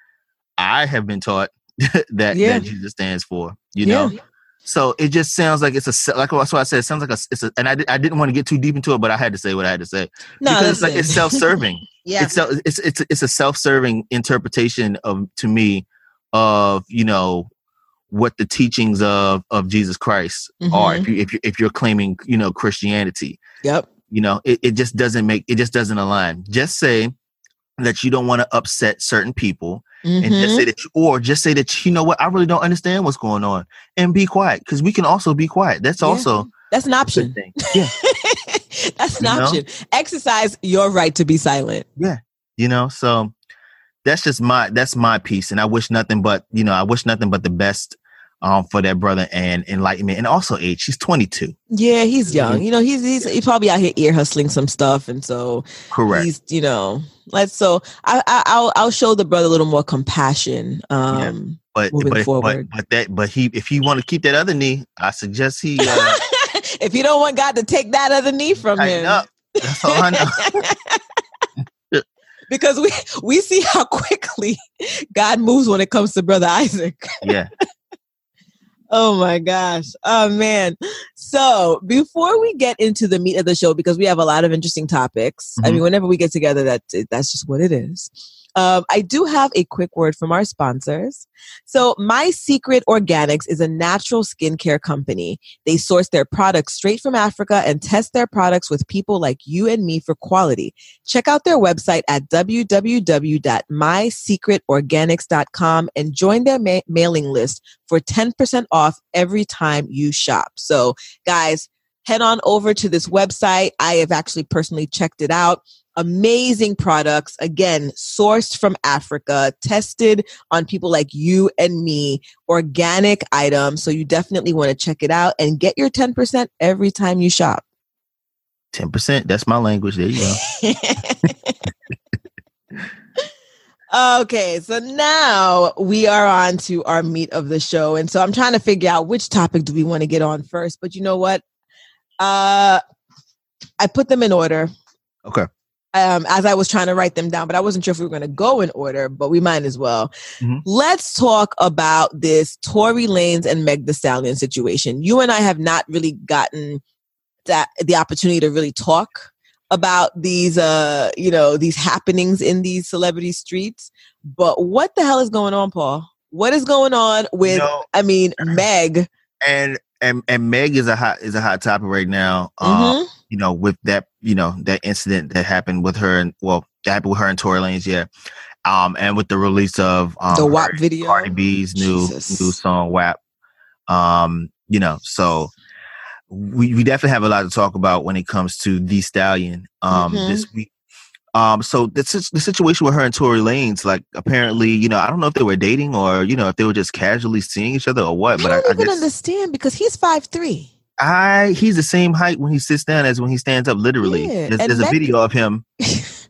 I have been taught that, Yeah. that Jesus stands for, you Yeah. know? So it just sounds like it's a, like that's what I said, it sounds like a, it's a, and I, I didn't want to get too deep into it, but I had to say what I had to say. No, because it's like, listen. it's self-serving. Yeah. It's, self- it's, it's, it's a self-serving interpretation of, to me, of, you know, what the teachings of, of Jesus Christ Mhm. are. If you, if you, if you're claiming, you know, Christianity, Yep. you know, it, it just doesn't make, it just doesn't align. Just say that you don't want to upset certain people, and just say Mhm. that, you, or just say that, you know what, I really don't understand what's going on, and be quiet, because we can also be quiet. That's Yeah. also That's an a good option. thing. Yeah, That's an You know? option. Exercise your right to be silent. yeah, you know. So that's just my that's my piece, and I wish nothing but you know I wish nothing but the best um for that brother and enlightenment, and also age. He's twenty-two. Yeah, he's young. You know, he's he's he's probably out here ear hustling some stuff, and so Correct. he's you know, let's so I, I I'll I'll show the brother a little more compassion. Um, But moving but, but forward. but that but he if he want to keep that other knee, I suggest he uh, if you don't want God to take that other knee from tighten him, up. That's all I know. because we we see how quickly God moves when it comes to Brother Isaac. Yeah. Oh my gosh. Oh man. So before we get into the meat of the show, because we have a lot of interesting topics. I Mhm. mean, whenever we get together, that that's just what it is. Um, I do have a quick word from our sponsors. So My Secret Organics is a natural skincare company. They source their products straight from Africa and test their products with people like you and me for quality. Check out their website at w w w dot my secret organics dot com and join their ma- mailing list for ten percent off every time you shop. So guys, head on over to this website. I have actually personally checked it out. Amazing products, again, sourced from Africa, tested on people like you and me, organic items. So you definitely want to check it out and get your ten percent every time you shop. ten percent. That's my language. There you go. Okay, so now we are on to our meat of the show. And so I'm trying to figure out which topic do we want to get on first. But you know what? Uh, I put them in order. Okay. Um, as I was trying to write them down, but I wasn't sure if we were going to go in order, but we might as well. Mhm. Let's talk about this Tory Lanez and Meg Thee Stallion situation. You and I have not really gotten that the opportunity to really talk about these, uh, you know, these happenings in these celebrity streets. But what the hell is going on, Paul? What is going on with? No. I mean, Meg. And and and Meg is a hot is a hot topic right now. Um, Mhm. you know, with that, you know, that incident that happened with her, and well, that happened with her and Tory Lanez, yeah. Um, and with the release of um, The W A P her- video. Cardi B's new Jesus. new song W A P. Um, you know, so we we definitely have a lot to talk about when it comes to Thee Stallion. Um, Mhm. this week. Um, so the the situation with her and Tory Lanez, like apparently, you know, I don't know if they were dating or you know if they were just casually seeing each other or what. I But don't I, I even guess understand because he's five three. I he's the same height when he sits down as when he stands up. Literally, Yeah, there's, and there's a Meg- video of him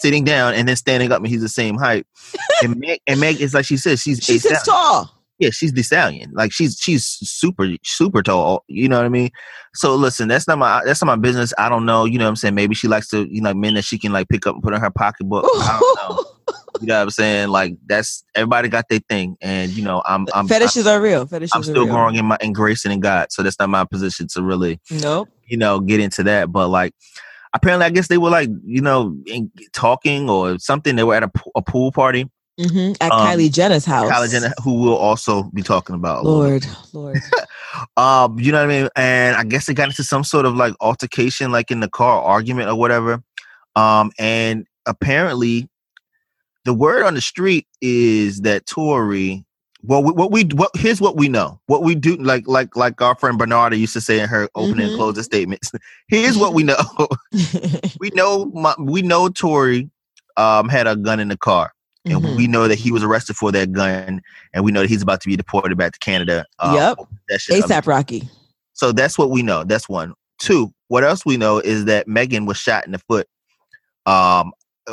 sitting down and then standing up, and he's the same height. And Meg, and Meg is like she said, she's She's a six tall. Yeah, she's the stallion. Like she's she's super super tall. You know what I mean? So listen, that's not my that's not my business. I don't know. You know what I'm saying? Maybe she likes to, you know, men that she can like pick up and put in her pocketbook. I don't know. You know what I'm saying? Like that's everybody got their thing, and you know I'm I'm fetishes I'm, are real. Fetishes I'm still are real. growing in my in grace and in God, so that's not my position to really nope. you know get into that. But like apparently, I guess they were like you know in, talking or something. They were at a, a pool party. Mm-hmm. At um, Kylie Jenner's house. Kylie Jenner, who we'll also be talking about. Lord, Lord. um, you know what I mean? And I guess they got into some sort of like altercation, like in the car, argument or whatever. Um, and apparently, the word on the street is that Tory. Well, we, what we what here's what we know. What we do, like like like our friend Bernarda used to say in her opening Mm-hmm. and closing statements. Here's what we know. we know my, we know Tory um had a gun in the car. And Mhm. we know that he was arrested for that gun, and we know that he's about to be deported back to Canada. Um, Yep. that shit- ASAP Rocky. So that's what we know. That's one. Two, what else we know is that Megan was shot in the foot um,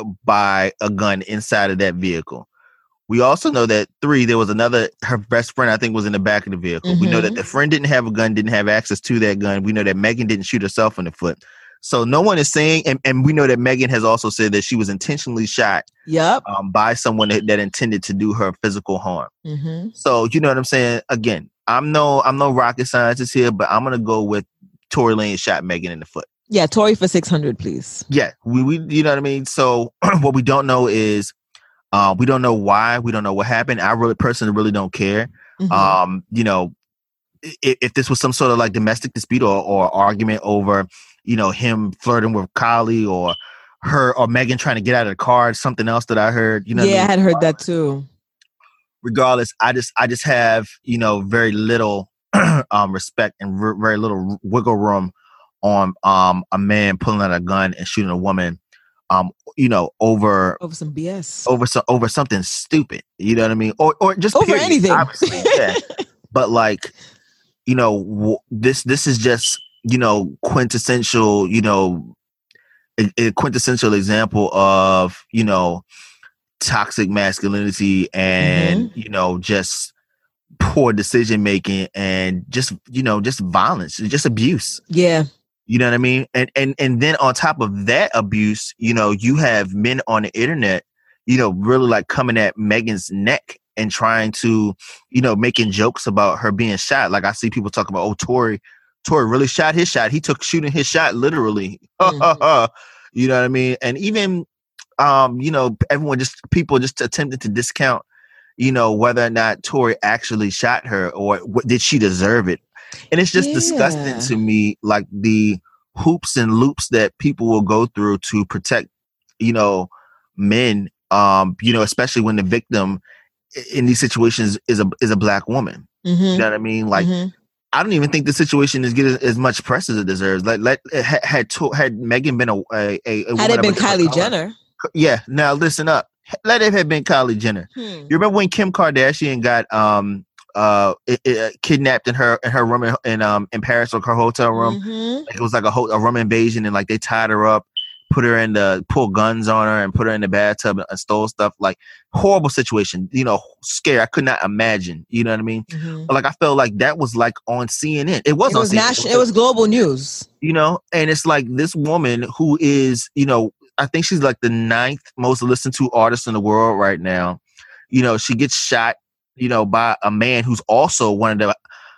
by a gun inside of that vehicle. We also know that three, there was another, her best friend, I think, was in the back of the vehicle. We know that Mhm. the friend didn't have a gun, didn't have access to that gun. We know that Megan didn't shoot herself in the foot. So no one is saying, and, and we know that Megan has also said that she was intentionally shot Yep. um, by someone that, that intended to do her physical harm. Mm-hmm. So you know what I'm saying? Again, I'm no I'm no rocket scientist here, but I'm gonna go with Tory Lanez shot Megan in the foot. Yeah, Tory for six hundred, please. Yeah, we, we you know what I mean? So what we don't know is uh, we don't know why, we don't know what happened. I really personally really don't care. Mhm. Um, you know, if, if this was some sort of like domestic dispute or, or argument over, you know, him flirting with Kylie or her or Megan trying to get out of the car, something else that I heard, you know. yeah, what I mean? had heard that too. Regardless, I just I just have, you know, very little um respect and r- very little wiggle room on um a man pulling out a gun and shooting a woman um you know over Over some B S. over so, over something stupid, you know what I mean, or or just Over period, anything. obviously, yeah. But like, you know, w- this this is just, you know, quintessential, you know, a, a quintessential example of, you know, toxic masculinity and, you know, just poor decision making and just, you know, just violence, just abuse. Yeah. You know what I mean? And and and then on top of that abuse, you know, you have men on the internet, you know, really like coming at Megan's neck and trying to, you know, making jokes about her being shot. Like I see people talking about, oh, Tory, Tory really shot his shot. He took shooting his shot literally. Mhm. You know what I mean? And even, um, you know, everyone just people just attempted to discount, you know, whether or not Tory actually shot her or what, did she deserve it? And it's just Yeah. disgusting to me, like the hoops and loops that people will go through to protect, you know, men. Um, you know, especially when the victim in these situations is a is a black woman. Mm-hmm. You know what I mean? Like, Mhm. I don't even think the situation is getting as much press as it deserves. Like, let had had, to, had Megan been a a, a Had woman it of been a different Kylie color- Jenner. yeah. Now listen up. Let it have been Kylie Jenner. Hmm. You remember when Kim Kardashian got um uh it, it, kidnapped in her in her room in, in um in Paris, like her hotel room? Mhm. Like, it was like a whole a room invasion, and like they tied her up, put her in the pull guns on her, and put her in the bathtub and stole stuff. Like, horrible situation. You know, scary. I could not imagine. You know what I mean? Mhm. But like I felt like that was like on C N N. It was It on was C N N. national. It was global news. You know, and it's like this woman who is, you know, I think she's like the ninth most listened to artist in the world right now. You know, she gets shot, you know, by a man who's also one of the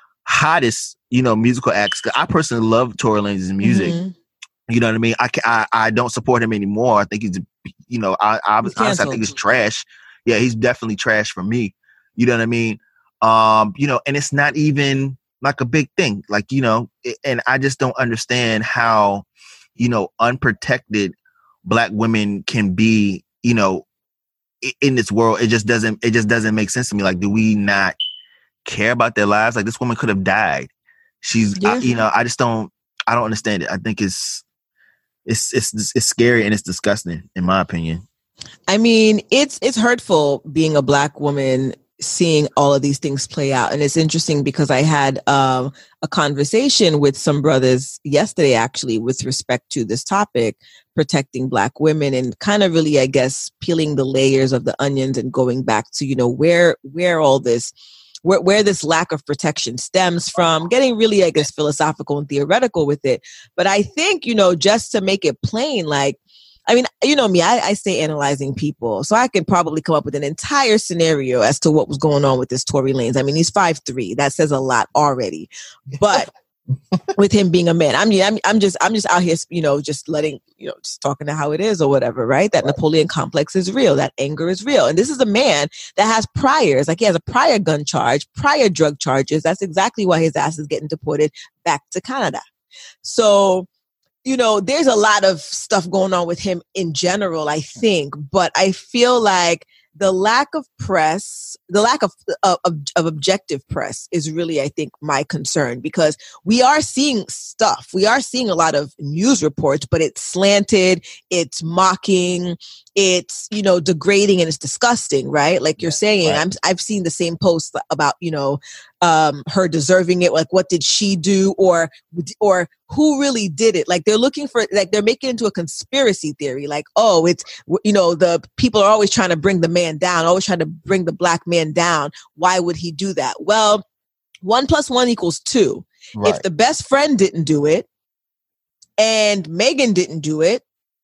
hottest, you know, musical acts. I personally love Tory Lanez's music. Mhm. You know what I mean? I, ca- I I don't support him anymore. I think he's, you know, I, I He's honestly I canceled. think he's trash. Yeah, he's definitely trash for me. You know what I mean? Um, you know, and it's not even like a big thing. Like, you know, it- and I just don't understand how, you know, unprotected black women can be, you know, i- in this world. It just doesn't, it just doesn't make sense to me. Like, do we not care about their lives? Like, this woman could have died. She's, I, Yeah. you know, I just don't, I don't understand it. I think it's, it's, it's, it's scary and it's disgusting, in my opinion. I mean, it's it's hurtful being a black woman seeing all of these things play out. And it's interesting because I had um, a conversation with some brothers yesterday, actually, with respect to this topic, protecting Black women, and kind of really, I guess, peeling the layers of the onions and going back to, you know, where, where all this, where, where this lack of protection stems from, getting really, I guess, philosophical and theoretical with it. But I think, you know, just to make it plain, like, I mean, you know me, I, I say analyzing people. So I could probably come up with an entire scenario as to what was going on with this Tory Lanez. I mean, he's five three. That says a lot already. But with him being a man, I mean, I'm, I'm just I'm just out here, you know, just letting, you know, just talking to how it is or whatever, right? That right. Napoleon complex is real. That anger is real. And this is a man that has priors. Like, he has a prior gun charge, prior drug charges. That's exactly why his ass is getting deported back to Canada. So, you know, there's a lot of stuff going on with him in general, I think, but I feel like the lack of press, the lack of, of, of objective press is really, I think, my concern, because we are seeing stuff. We are seeing a lot of news reports, but it's slanted, it's mocking, it's, you know, degrading, and it's disgusting, right? Like you're saying, right. I'm, I've seen the same posts about, you know, um, her deserving it. Like, what did she do? Or, or who really did it? Like, they're looking for, like, they're making it into a conspiracy theory. Like, oh, it's, you know, the people are always trying to bring the man down, always trying to bring the Black man down. Why would he do that? Well, one plus one equals two. Right. If the best friend didn't do it and Megan didn't do it,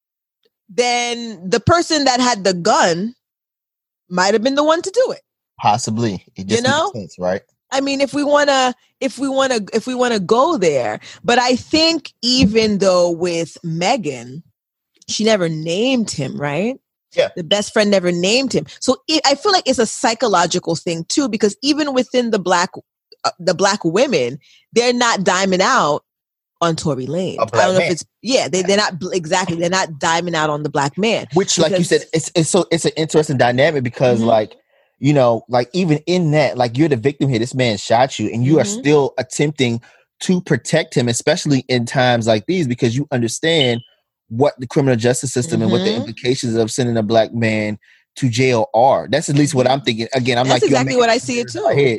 then the person that had the gun might have been the one to do it. Possibly. It just you know? Makes sense, right? I mean, if we want to, if we want to, if we want to go there, but I think even though with Megan, she never named him, right? Yeah. The best friend never named him. So it, I feel like it's a psychological thing too, because even within the Black, uh, the Black women, they're not diming out on Tory Lanez. I don't know man. if it's, yeah, they, they're not, exactly, they're not diming out on the Black man. Which, because, like you said, it's, it's so, it's an interesting dynamic because mm-hmm. like, you know, like even in that, like you're the victim here, this man shot you and you mm-hmm. are still attempting to protect him, especially in times like these, because you understand what the criminal justice system mm-hmm. and what the implications of sending a Black man to jail are. That's at least what I'm thinking. Again, I'm That's like, exactly what I see it too.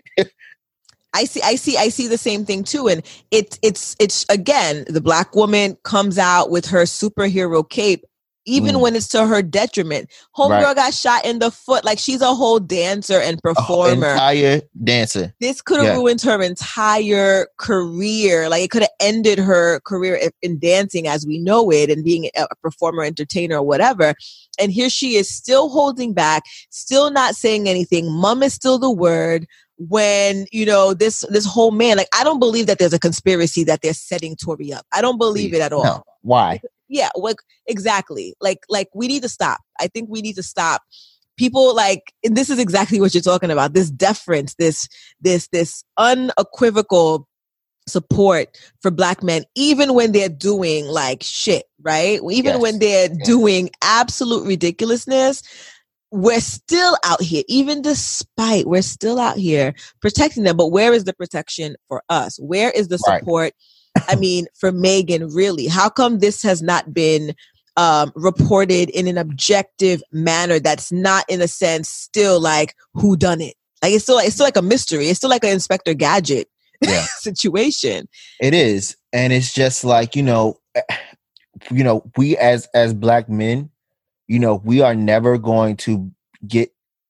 I see, I see, I see the same thing too. And it's, it's, it's again, the Black woman comes out with her superhero cape, even mm. when it's to her detriment. Homegirl right. got shot in the foot. Like, she's a whole dancer and performer. Oh, entire dancer. This could have yeah. ruined her entire career. Like, it could have ended her career in dancing as we know it and being a performer, entertainer, or whatever. And here she is still holding back, still not saying anything. Mom is still the word. When, you know, this this whole man, like, I don't believe that there's a conspiracy that they're setting Tory up. I don't believe it at all. No. Why? Yeah, like, exactly. Like, like we need to stop. I think we need to stop. People, like, and this is exactly what you're talking about. This deference, this, this, this unequivocal support for Black men, even when they're doing like shit, right? Even yes. when they're yes. doing absolute ridiculousness. We're still out here, even despite we're still out here protecting them. But where is the protection for us? Where is the support? Right. I mean, for Megan, really, how come this has not been um, reported in an objective manner? That's not, in a sense, still like who done it? Like, it's still, it's still like a mystery. It's still like an Inspector Gadget yeah. situation. It is, and it's just like, you know, you know, we as as Black men, you know, we are never going to get,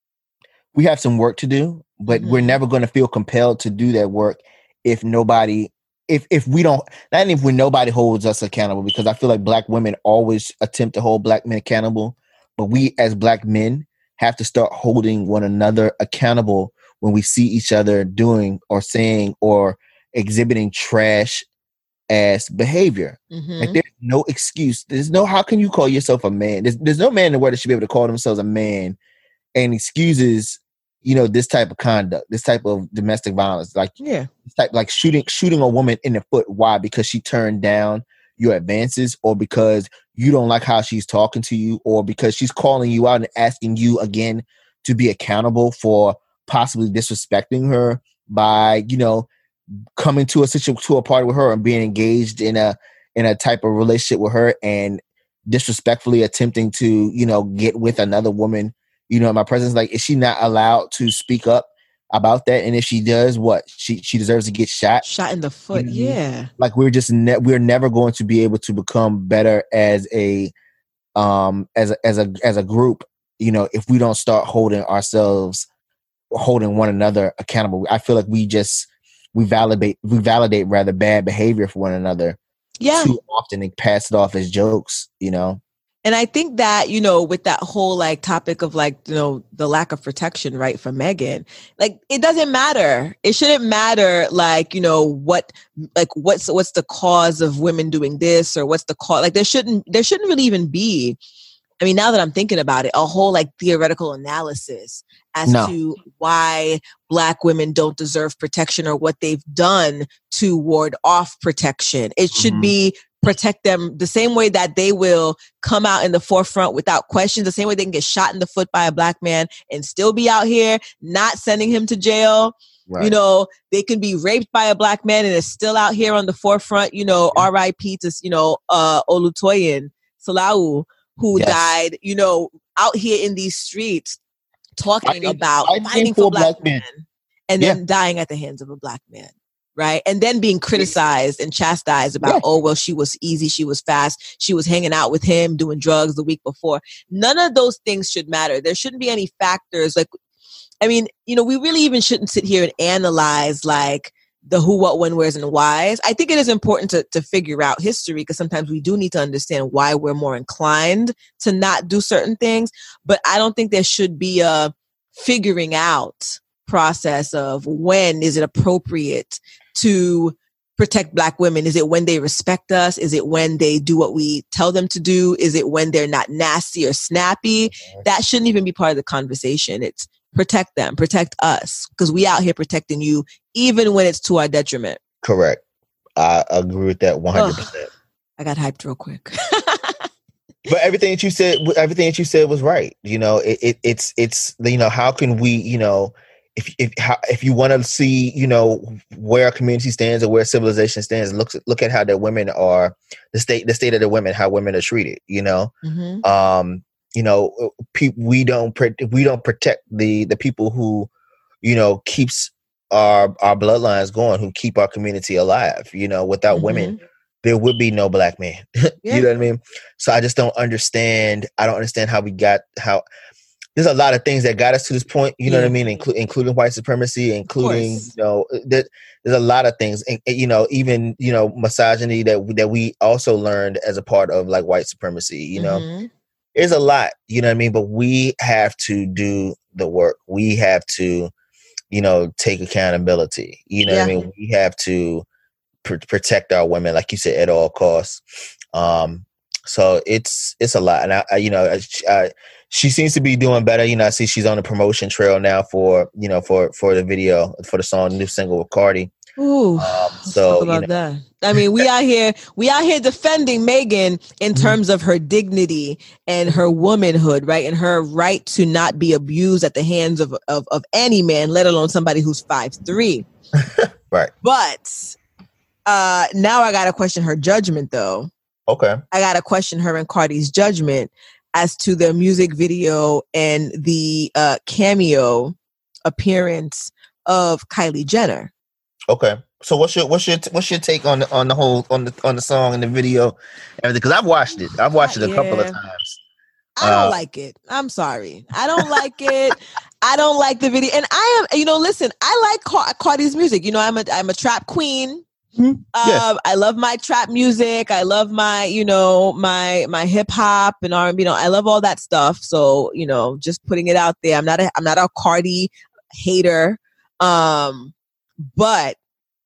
we have some work to do, but mm-hmm. we're never going to feel compelled to do that work if nobody, if if we don't, not even if when nobody holds us accountable, because I feel like Black women always attempt to hold Black men accountable, but we as Black men have to start holding one another accountable when we see each other doing or saying or exhibiting trash ass behavior. Mm-hmm. Like, there's no excuse. There's no, how can you call yourself a man? There's, there's no man in the world that should be able to call themselves a man and excuses, you know, this type of conduct, this type of domestic violence. Like, yeah, this type, like shooting, shooting a woman in the foot. Why? Because she turned down your advances, or because you don't like how she's talking to you, or because she's calling you out and asking you again to be accountable for possibly disrespecting her by, you know, coming to a situation, to a party with her and being engaged in a in a type of relationship with her and disrespectfully attempting to, you know, get with another woman, you know, in my presence. Like, is she not allowed to speak up about that. And if she does, what she she deserves to get shot, shot in the foot. You know, yeah, like we're just ne- we're never going to be able to become better as a um as a, as a as a group. You know, if we don't start holding ourselves, holding one another accountable. I feel like we just we validate we validate rather bad behavior for one another. Yeah, too often and pass it off as jokes. You know. And I think that, you know, with that whole like topic of like, you know, the lack of protection, right, for Megan, like it doesn't matter. It shouldn't matter, like, you know, what, like what's what's the cause of women doing this or what's the cause. Like there shouldn't there shouldn't really even be. I mean, now that I'm thinking about it, a whole like theoretical analysis as no. to why Black women don't deserve protection or what they've done to ward off protection. It should mm-hmm. be protect them the same way that they will come out in the forefront without question, the same way they can get shot in the foot by a Black man and still be out here, not sending him to jail. Right. You know, they can be raped by a Black man and is still out here on the forefront, you know, yeah. R I P to, you know, uh, Olutoyin Salau, who yes. died, you know, out here in these streets talking fighting, about fighting, fighting for, for Black, Black men, men and yeah. then dying at the hands of a Black man. Right. And then being criticized and chastised about, yeah. oh, well, she was easy. She was fast. She was hanging out with him, doing drugs the week before. None of those things should matter. There shouldn't be any factors. Like, I mean, you know, we really even shouldn't sit here and analyze like the who, what, when, where's, and whys. I think it is important to, to figure out history because sometimes we do need to understand why we're more inclined to not do certain things. But I don't think there should be a figuring out process of when is it appropriate to protect Black women. Is it when they respect us? Is it when they do what we tell them to do? Is it when they're not nasty or snappy? That shouldn't even be part of the conversation. It's protect them, protect us, because we out here protecting you, even when it's to our detriment. Correct. I agree with that one hundred percent. I got hyped real quick. But everything that you said, everything that you said was right. You know, it, it it's it's you know, how can we, you know, if if how, if you want to see, you know, where our community stands or where civilization stands, look look at how the women are, the state the state of the women, how women are treated. You know, mm-hmm. um, you know, pe- we don't we don't protect the the people who, you know, keeps our our bloodlines going, who keep our community alive. You know, without mm-hmm. women, there would be no Black man. Yeah. You know what I mean? So I just don't understand. I don't understand how we got how. There's a lot of things that got us to this point, you know yeah. what I mean, Inclu- including white supremacy, including, you know, there, there's a lot of things, and, you know, even, you know, misogyny that that we also learned as a part of like white supremacy, you know, mm-hmm. there's a lot, you know what I mean, but we have to do the work. We have to, you know, take accountability, you know yeah. what I mean? We have to pr- protect our women, like you said, at all costs. Um, so it's, it's a lot. And I, I you know, I, I she seems to be doing better. You know, I see she's on the promotion trail now for, you know, for, for the video, for the song, new single with Cardi. Ooh, um, so, about you know. that. I mean, we out here, we out here defending Megan in terms of her dignity and her womanhood, right? And her right to not be abused at the hands of, of, of any man, let alone somebody who's five three. Right. But uh, now I got to question her judgment, though. Okay. I got to question her and Cardi's judgment as to the music video and the uh, cameo appearance of Kylie Jenner. Okay, so what's your what's your what's your take on the on the whole on the on the song and the video, everything? Because I've watched it. I've watched it a yeah. couple of times. I don't uh, like it. I'm sorry. I don't like it. I don't like the video. And I am, you know, listen. I like Car- Cardi's music. You know, I'm a I'm a trap queen. Mm-hmm. Yes. Um, I love my trap music. I love my, you know, my my hip hop and R and B. You know, I love all that stuff. So, you know, just putting it out there. I'm not a I'm not a Cardi hater. Um, but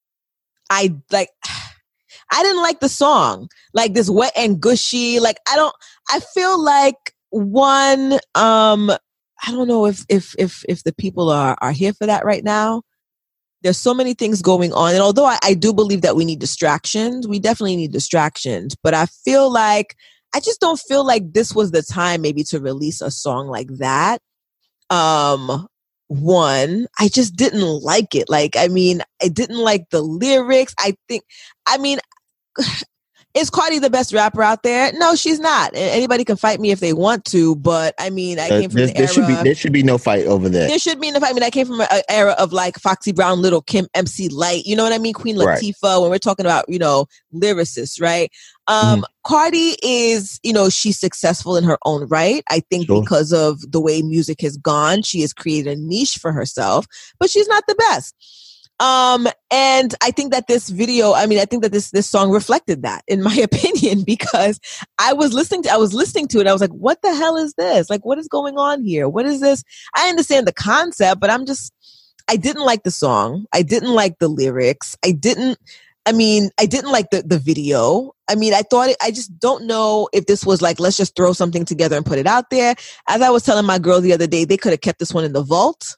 I like I didn't like the song. Like this wet and gushy. Like I don't I feel like one um I don't know if if if if the people are are here for that right now. There's so many things going on. And although I, I do believe that we need distractions, we definitely need distractions. But I feel like, I just don't feel like this was the time maybe to release a song like that. Um, one, I just didn't like it. Like, I mean, I didn't like the lyrics. I think, I mean, Is Cardi the best rapper out there? No, she's not. Anybody can fight me if they want to, but I mean, I came from uh, the there era. Should be, there should be no fight over that. There should be no fight. I mean, I came from an era of like Foxy Brown, Little Kim, M C Light. You know what I mean? Queen Latifah. Right. When we're talking about, you know, lyricists, right? Um, mm-hmm. Cardi is, you know, she's successful in her own right. I think sure. because of the way music has gone, she has created a niche for herself, but she's not the best. Um, and I think that this video, I mean, I think that this, this song reflected that, in my opinion, because I was listening to, I was listening to it. I was like, what the hell is this? Like, what is going on here? What is this? I understand the concept, but I'm just, I didn't like the song. I didn't like the lyrics. I didn't, I mean, I didn't like the, the video. I mean, I thought it, I just don't know if this was like, let's just throw something together and put it out there. As I was telling my girl the other day, they could have kept this one in the vault,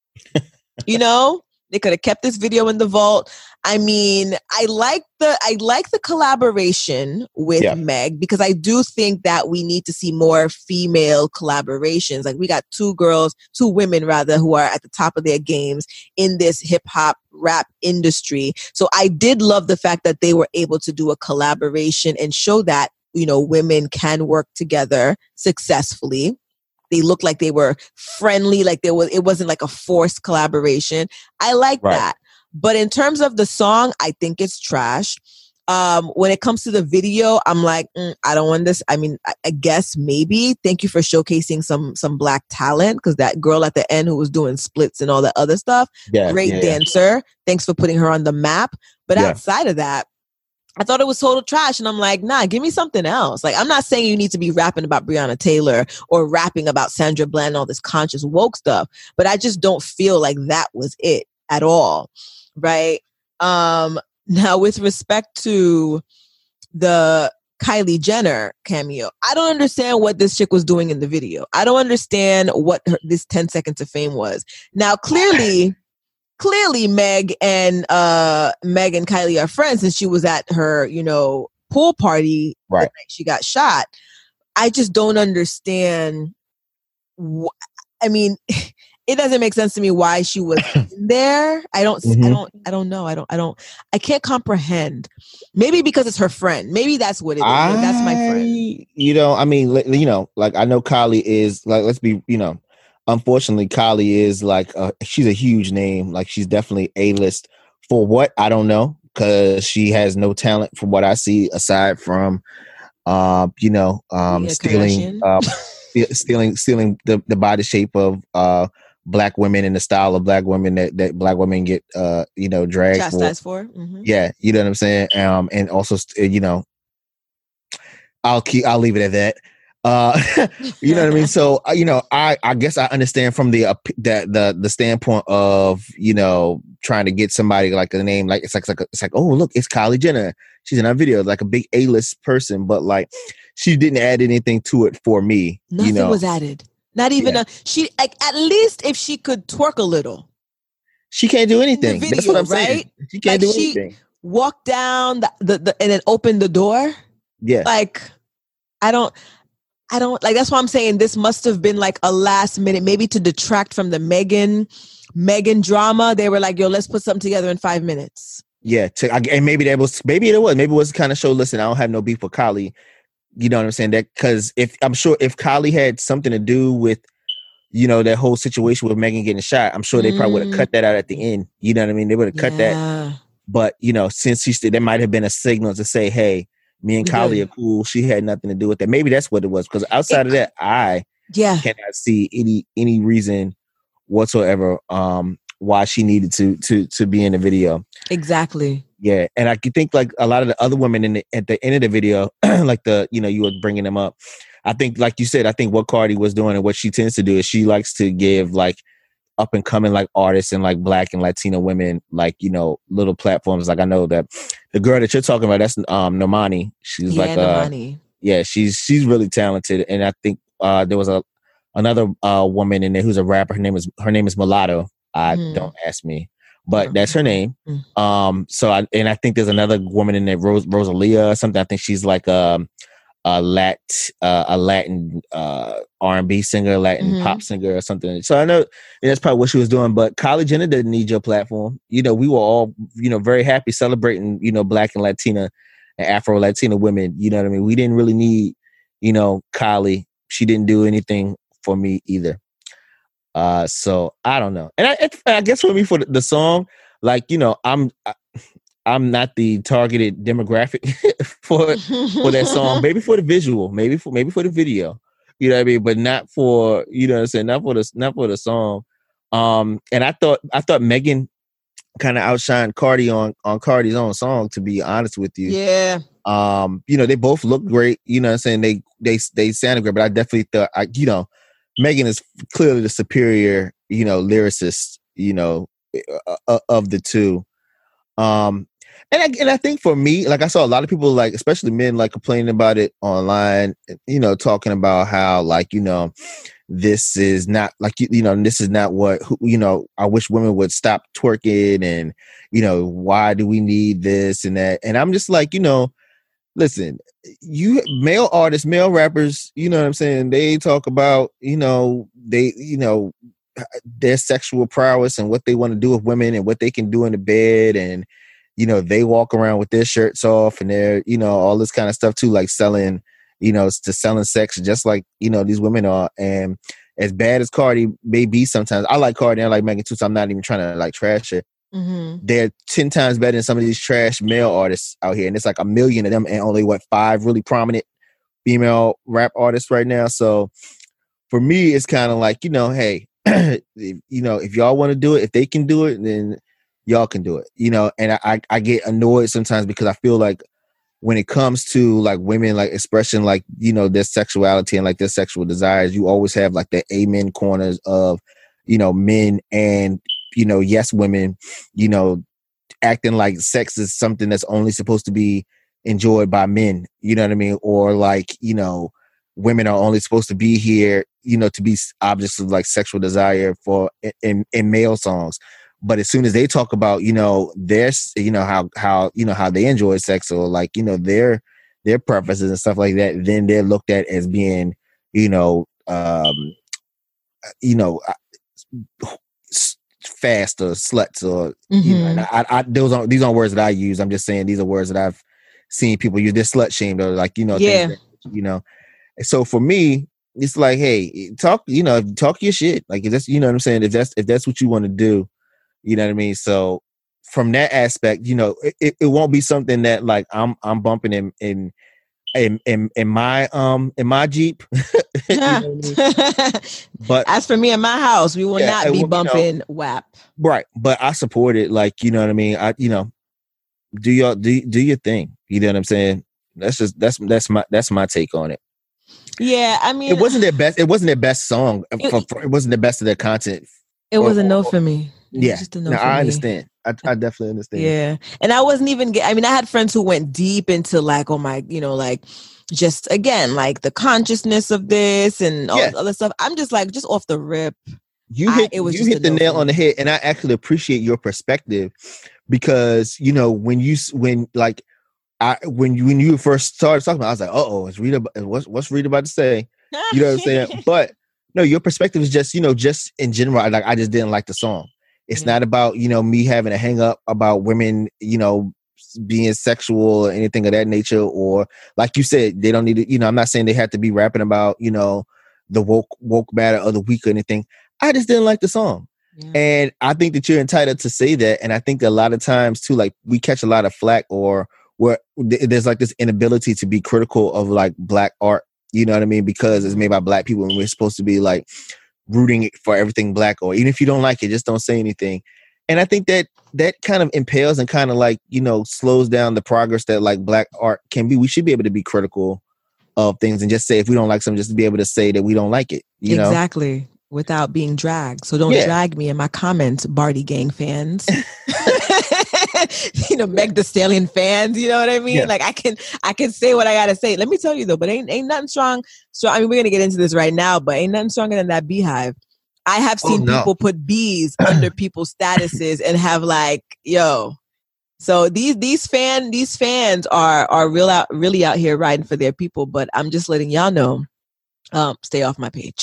you know? They could have kept this video in the vault. I mean, I like the I like the collaboration with yeah. Meg, because I do think that we need to see more female collaborations. Like, we got two girls, two women rather, who are at the top of their games in this hip hop rap industry. So I did love the fact that they were able to do a collaboration and show that, you know, women can work together successfully. They looked like they were friendly, like there was, it wasn't like a forced collaboration. I like right. that. But in terms of the song, I think it's trash. Um, when it comes to the video, I'm like, mm, I don't want this. I mean, I, I guess maybe. Thank you for showcasing some some black talent, because that girl at the end who was doing splits and all that other stuff, yeah, great yeah, dancer. Yeah. Thanks for putting her on the map. But yeah. outside of that, I thought it was total trash. And I'm like, nah, give me something else. Like, I'm not saying you need to be rapping about Breonna Taylor or rapping about Sandra Bland and all this conscious woke stuff, but I just don't feel like that was it at all. Right. Um, now, with respect to the Kylie Jenner cameo, I don't understand what this chick was doing in the video. I don't understand what her, this ten seconds of fame was. Now, clearly... Clearly, Meg and uh, Meg and Kylie are friends, and she was at her, you know, pool party right. the night she got shot. I just don't understand. Wh- I mean, it doesn't make sense to me why she was there. I don't. Mm-hmm. I don't. I don't know. I don't. I don't. I can't comprehend. Maybe because it's her friend. Maybe that's what it is. I, that's my friend. You know. I mean, you know, like I know Kylie is like. Let's be. You know. Unfortunately, Kylie is like, a, she's a huge name. Like, she's definitely A-list. For what? I don't know, because she has no talent from what I see, aside from, uh, you know, um, stealing, uh, stealing, stealing the, the body shape of uh, black women and the style of black women that, that black women get, uh, you know, dragged chastised for. for. Mm-hmm. Yeah, you know what I'm saying. Um, and also, you know, I'll keep, I'll leave it at that. Uh, you know what I mean? So, uh, you know, I, I guess I understand from the, uh, the, the, the standpoint of, you know, trying to get somebody like a name, like, it's like, it's like, it's like, oh, look, it's Kylie Jenner. She's in our video, like a big A-list person, but like, she didn't add anything to it for me. Nothing you know? was added. Not even yeah. a, she, like, at least if she could twerk a little. She can't do anything. Video, That's what I'm right? saying. She can't like do she anything. Walk down the, the, the, and then open the door. Yeah. Like, I don't, I don't like, that's why I'm saying this must have been like a last minute, maybe to detract from the Megan, Megan drama. They were like, yo, let's put something together in five minutes. Yeah. To, and maybe that was, maybe it was, maybe it was the kind of show, listen, I don't have no beef with Kylie. You know what I'm saying? That, cause if, I'm sure if Kylie had something to do with, you know, that whole situation with Megan getting shot, I'm sure they mm. probably would have cut that out at the end. You know what I mean? They would have cut yeah. that. But, you know, since she still, there might have been a signal to say, hey, me and Kylie are cool. She had nothing to do with that. Maybe that's what it was. Because outside it, of that, I yeah. cannot see any any reason whatsoever um, why she needed to to to be in the video. Exactly. Yeah, and I think like a lot of the other women in the, at the end of the video, like the you know you were bringing them up. I think, like you said, I think what Cardi was doing and what she tends to do is she likes to give like up and coming like artists and like black and Latino women, like, you know, little platforms. Like I know that the girl that you're talking about, that's um Normani. She's yeah, like Normani. Uh, yeah, she's she's really talented. And I think uh there was a another uh woman in there who's a rapper. Her name is her name is Mulatto. I mm. don't ask me, but that's her name. Mm. Um, so I and I think there's another woman in there, Rose Rosalia or something. I think she's like um a Lat uh, a Latin uh, R and B singer, Latin mm-hmm. pop singer or something. So I know that's probably what she was doing. But Kylie Jenner didn't need your platform. You know, we were all, you know, very happy celebrating, you know, Black and Latina and Afro Latina women. You know what I mean? We didn't really need, you know, Kylie. She didn't do anything for me either. Uh, so I don't know. And I, I guess for me, for the, the song, like, you know, I'm, I, I'm not the targeted demographic for for that song. Maybe for the visual, maybe for maybe for the video. You know what I mean? But not for, you know what I'm saying, not for the not for the song. Um, and I thought I thought Megan kind of outshined Cardi on on Cardi's own song, to be honest with you. Yeah. Um, you know, they both look great, you know what I'm saying? They they they sounded great, but I definitely thought I you know, Megan is clearly the superior, you know, lyricist, you know, uh, of the two. Um And I, and I think for me, like I saw a lot of people, like especially men, like complaining about it online, you know, talking about how, like, you know, this is not like, you, you know, this is not what, you know, I wish women would stop twerking, and, you know, why do we need this and that? And I'm just like, you know, listen, you male artists, male rappers, you know what I'm saying? They talk about, you know, they, you know, their sexual prowess and what they want to do with women and what they can do in the bed, and, you know, they walk around with their shirts off and they're, you know, all this kind of stuff too, like selling, you know, to selling sex just like, you know, these women are. And as bad as Cardi may be sometimes, I like Cardi and I like Megan too, so I'm not even trying to like trash her. Mm-hmm. They're ten times better than some of these trash male artists out here. And it's like a million of them and only, what, five really prominent female rap artists right now. So for me, it's kind of like, you know, hey, if, you know, if y'all want to do it, if they can do it, then y'all can do it, you know. And I, I get annoyed sometimes because I feel like when it comes to like women, like expressing like, you know, their sexuality and like their sexual desires, you always have like the amen corners of, you know, men and, you know, yes, women, you know, acting like sex is something that's only supposed to be enjoyed by men, you know what I mean? Or like, you know, women are only supposed to be here, you know, to be objects of like sexual desire for in, in male songs. But as soon as they talk about, you know, their, you know, how, how, you know, how they enjoy sex or like, you know, their, their preferences and stuff like that, then they're looked at as being, you know, um, you know, fast or sluts or, mm-hmm. you know, and I, I, those aren't, these aren't words that I use. I'm just saying these are words that I've seen people use. They're slut shamed or like, you know, yeah. things that, you know. So for me, it's like, hey, talk, you know, talk your shit. Like if that's, you know what I'm saying? If that's, if that's what you want to do, you know what I mean? So from that aspect, you know, it, it won't be something that like I'm I'm bumping in in in in, in my um in my Jeep. You know what I mean? But as for me in my house, we will yeah, not be will, bumping you know, W A P. Right. But I support it, like, you know what I mean? I you know, do your do do your thing. You know what I'm saying? That's just that's that's my that's my take on it. Yeah, I mean, it wasn't their best. It wasn't their best song. It, for, for, it wasn't the best of their content. It was a no for me. Yeah, just a no no, for I me. understand. I, I definitely understand. Yeah, and I wasn't even. Get, I mean, I had friends who went deep into like, oh my, you know, like just again, like the consciousness of this and all yeah. this other stuff. I'm just like, just off the rip. You hit. I, it was you hit the no nail on the head, and I actually appreciate your perspective because you know when you when like I when you when you first started talking about, I was like, uh oh, is Rita? What's what's Rita about to say? You know what I'm saying? But no, your perspective is just, you know, just in general. Like I just didn't like the song. It's mm-hmm. not about, you know, me having a hang up about women, you know, being sexual or anything of that nature. Or like you said, they don't need to, you know, I'm not saying they have to be rapping about, you know, the woke woke matter of the week or anything. I just didn't like the song. Yeah. And I think that you're entitled to say that. And I think a lot of times too, like we catch a lot of flack or where there's like this inability to be critical of like Black art. You know what I mean? Because it's made by Black people and we're supposed to be like rooting for everything Black, or even if you don't like it, just don't say anything. And I think that that kind of impales and kind of like, you know, slows down the progress that like Black art can be. We should be able to be critical of things and just say, if we don't like something, just to be able to say that we don't like it. You know? Exactly. Without being dragged. So don't yeah. drag me in my comments, Barty Gang fans. You know, Meg Thee Stallion fans, you know what I mean? Yeah. Like I can I can say what I gotta say. Let me tell you though, but ain't ain't nothing strong. So I mean we're gonna get into this right now, but ain't nothing stronger than that beehive. I have seen oh, no. people put bees under people's statuses and have like, yo. So these these fan these fans are are real out really out here riding for their people, but I'm just letting y'all know. Um, stay off my page.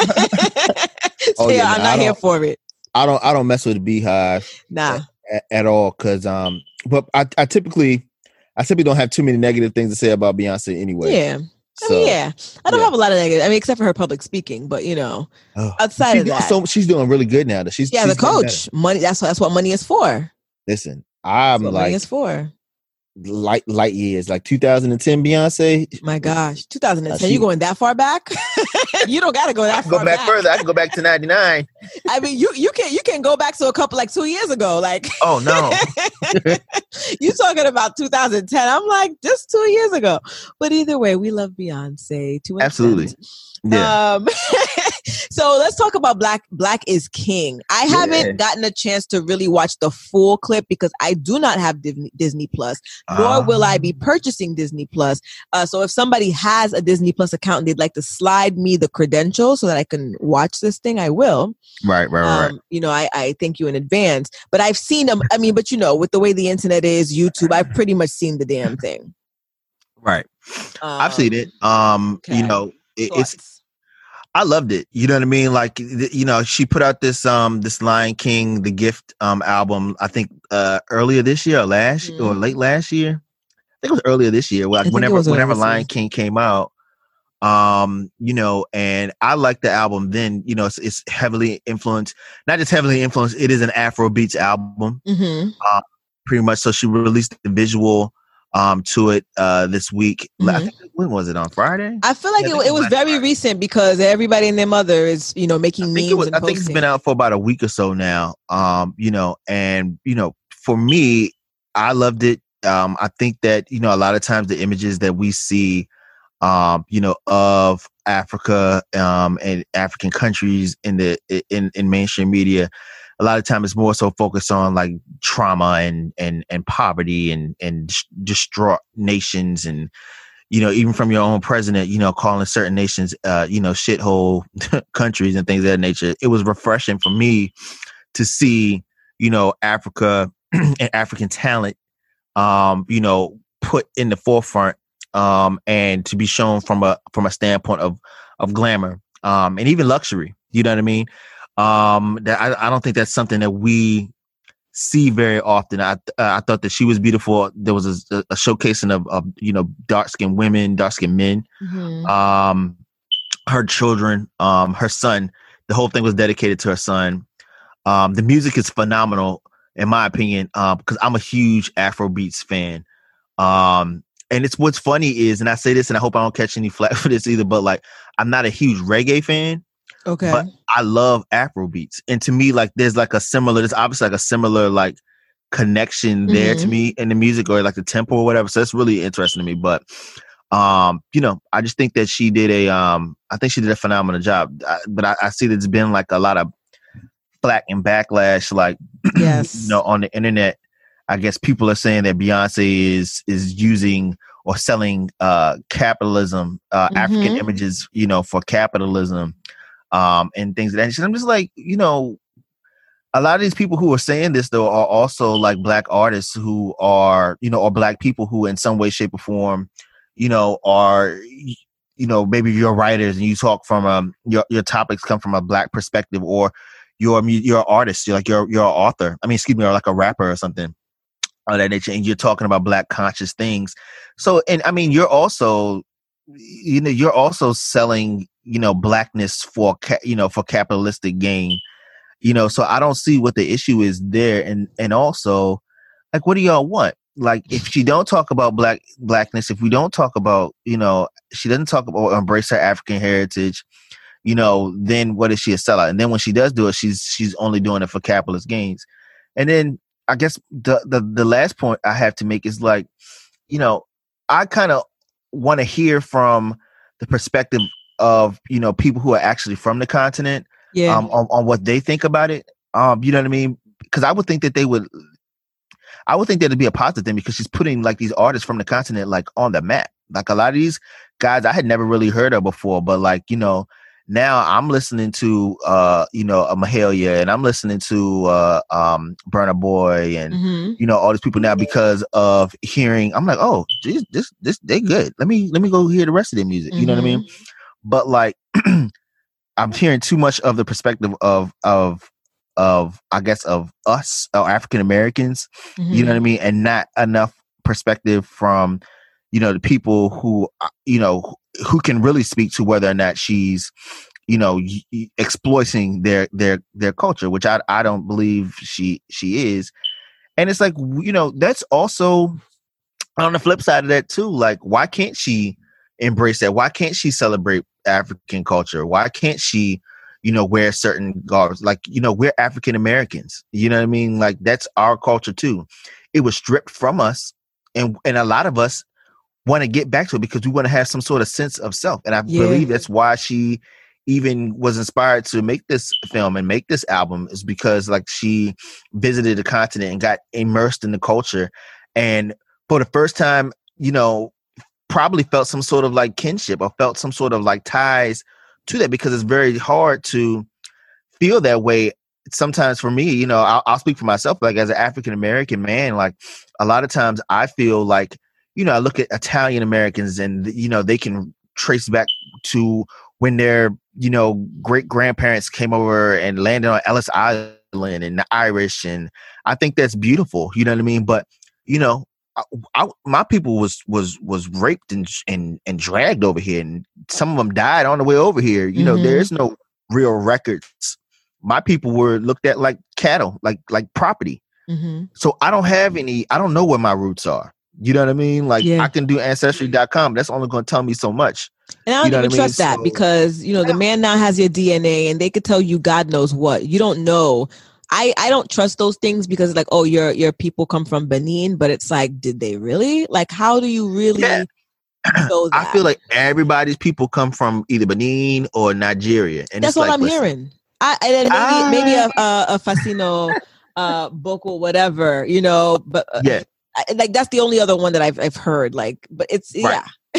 stay oh, yeah, I'm no, not here for it. I don't. I don't mess with the beehive. Nah, at, at all. Because um, but I, I typically, I simply don't have too many negative things to say about Beyonce anyway. Yeah. I So, mean, yeah, I don't yeah. have a lot of negative. I mean, except for her public speaking, but you know, Oh, outside she's of doing that, so she's doing really good now. That she's yeah, she's the getting coach money. That's what that's what money is for. Listen, That's I'm what money like is for. light light years, like two thousand ten Beyonce. My gosh, two thousand ten. Uh, she- You going that far back? You don't got to go that I can far go back, back further. I can go back to ninety-nine. I mean, you you can you can go back to a couple like two years ago. Like, Oh no. you talking about two thousand ten? I'm like just two years ago. But either way, we love Beyonce to an Absolutely. extent. Yeah. Um, so let's talk about Black Black is King. I Yeah. haven't gotten a chance to really watch the full clip because I do not have Disney, Disney Plus, nor will I be purchasing Disney Plus. Uh, so if somebody has a Disney Plus account and they'd like to slide me the credentials so that I can watch this thing, I will. Right, right, right. Um, you know, I, I thank you in advance. But I've seen them. I mean, but you know, with the way the internet is, YouTube, I've pretty much seen the damn thing. right. Um, I've seen it. Um, okay. you know, it, it's thoughts? I loved it. You know what I mean? Like, th- you know, she put out this um this Lion King The Gift um album. I think uh earlier this year or last Mhm. or late last year. I think it was earlier this year. I Like think it whenever was earlier whenever this year. Lion King came out. Um, you know, and I like the album. Then you know, it's, it's heavily influenced. Not just heavily influenced. It is an Afro beats album. Mhm. Um, pretty much. So she released the visual um to it uh this week. I Mhm. think, when was it, on Friday? I feel like Yeah, I it, think it was last very Friday. recent because everybody and their mother is, you know, making I memes think it was, and I think it's posting. been out for about a week or so now. Um, you know, and you know, for me, I loved it. Um, I think that, you know, a lot of times the images that we see, um, you know, of Africa um and African countries in the in in mainstream media, a lot of time it's more so focused on like trauma and and and poverty and and dis- distraught nations, and you know, even from your own president, you know, calling certain nations uh you know, shithole countries and things of that nature. It was refreshing for me to see, you know, Africa and African talent um you know, put in the forefront, um and to be shown from a from a standpoint of of glamour um and even luxury. You know what I mean? Um, that I, I don't think that's something that we see very often. I uh, I thought that she was beautiful. There was a, a showcasing of, of you know, dark skinned women, dark skinned men, Mhm. um, her children, um, her son. The whole thing was dedicated to her son. Um, the music is phenomenal, in my opinion, uh, because I'm a huge Afrobeats fan. Um, and it's what's funny is, and I say this, and I hope I don't catch any flack for this either, but like, I'm not a huge reggae fan. Okay. But I love Afro beats. And to me, like, there's like a similar, there's obviously like a similar like connection there to Mhm. me in the music, or like the tempo or whatever. So that's really interesting to me. But, um, you know, I just think that she did a, um, I think she did a phenomenal job. I, but I, I see that there's been like a lot of flack and backlash, like, Yes. you know, on the internet. I guess people are saying that Beyonce is, is using or selling uh, capitalism, uh, African Mhm. images, you know, for capitalism. Um, and things of that nature. I'm just like, you know, a lot of these people who are saying this though are also like black artists who are, you know, or black people who in some way, shape or form, you know, are, you know, maybe you're writers and you talk from um your your topics come from a black perspective, or you're a mu- you're an artist, you're like you're you're an author. I mean, excuse me, or like a rapper or something of that nature, and you're talking about black conscious things. So, and I mean, you're also, you know, you're also selling, you know, blackness for, ca- you know, for capitalistic gain, you know, so I don't see what the issue is there. And, and also, like, what do y'all want? Like, if she don't talk about black blackness, if we don't talk about, you know, she doesn't talk about or embrace her African heritage, you know, then what is she, a sellout? And then when she does do it, she's, she's only doing it for capitalist gains. And then I guess the, the, the last point I have to make is like, you know, I kind of want to hear from the perspective of, you know, people who are actually from the continent, Yeah. um, on, on what they think about it. Um, you know what I mean? Because I would think that they would, I would think that it'd be a positive thing, because she's putting like these artists from the continent like on the map. Like a lot of these guys I had never really heard of before, but like, you know, now I'm listening to, uh, you know, a Mahalia, and I'm listening to uh, um, Burna Boy, and Mhm. you know, all these people now because of hearing. I'm like, oh, geez, this this they good. Let me let me go hear the rest of their music. You know what I mean? But like, I'm hearing too much of the perspective of of of I guess of us, or African Americans. You know what I mean? And not enough perspective from, you know, the people who, you know, who can really speak to whether or not she's, you know, y- exploiting their their their culture, which I I don't believe she she is. And it's like, you know, that's also on the flip side of that too. Like, why can't she embrace that? Why can't she celebrate African culture? Why can't she, you know, wear certain garbs? Like, you know, we're African Americans. You know what I mean? Like, that's our culture too. It was stripped from us, and and a lot of us want to get back to it because we want to have some sort of sense of self. And I Yeah. believe that's why she even was inspired to make this film and make this album, is because like she visited the continent and got immersed in the culture, and for the first time, you know, probably felt some sort of like kinship or felt some sort of like ties to that, because it's very hard to feel that way. Sometimes for me, you know, I'll, I'll speak for myself, like as an African American man, like a lot of times I feel like, you know, I look at Italian Americans and, you know, they can trace back to when their, you know, great grandparents came over and landed on Ellis Island, and the Irish. And I think that's beautiful. You know what I mean? But, you know, I, I, my people was, was, was raped and, and, and dragged over here. And some of them died on the way over here. You know, Mhm. there is no real records. My people were looked at like cattle, like, like property. Mhm. So I don't have any, I don't know where my roots are. You know what I mean? Like, Yeah. I can do ancestry dot com. That's only going to tell me so much. And I don't You know even what I mean? trust that So- because, you know, the man now has your D N A and they could tell you God knows what. You don't know. I, I don't trust those things because like, oh, your your people come from Benin, but it's like, did they really? Like, how do you really Yeah. know that? I feel like everybody's people come from either Benin or Nigeria. And That's it's what like, I'm listen, hearing. I and then maybe I- maybe a a, a Fasino, uh, Boko, whatever, you know. But uh, Yeah. I, like that's the only other one that I've I've heard. Like, but it's Right. yeah.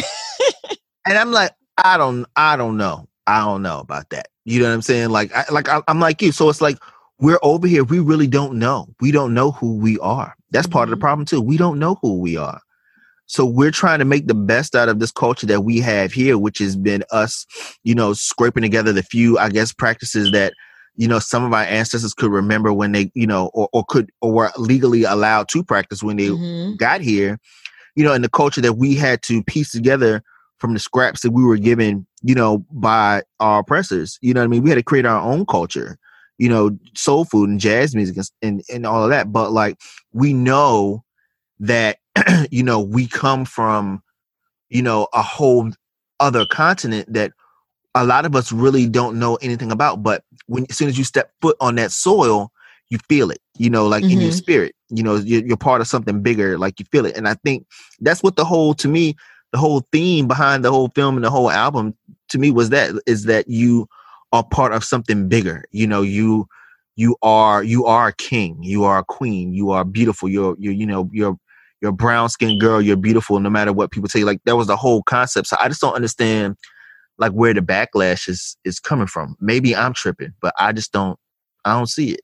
And I'm like, I don't, I don't know. I don't know about that. You know what I'm saying? Like, I, like I, I'm like you. So it's like, we're over here. We really don't know. We don't know who we are. That's part of the Mhm. problem too. We don't know who we are. So we're trying to make the best out of this culture that we have here, which has been us, you know, scraping together the few, I guess, practices that, you know, some of our ancestors could remember when they, you know, or, or could, or were legally allowed to practice when they Mhm. got here, you know, and the culture that we had to piece together from the scraps that we were given, you know, by our oppressors. You know what I mean? We had to create our own culture, you know, soul food and jazz music and, and, and all of that. But like, we know that, you know, we come from, you know, a whole other continent that a lot of us really don't know anything about. But when, as soon as you step foot on that soil, you feel it, you know, like in your Mhm. spirit, you know, you're, you're part of something bigger, like you feel it. And I think that's what the whole, to me, the whole theme behind the whole film and the whole album to me was that, is that you are part of something bigger. You know, you, you are, you are a king, you are a queen, you are beautiful. You're, you're, you know, you're, you're a brown skinned girl, you're beautiful no matter what people say. Like, that was the whole concept. So I just don't understand like where the backlash is, is coming from. Maybe I'm tripping, but I just don't, I don't see it.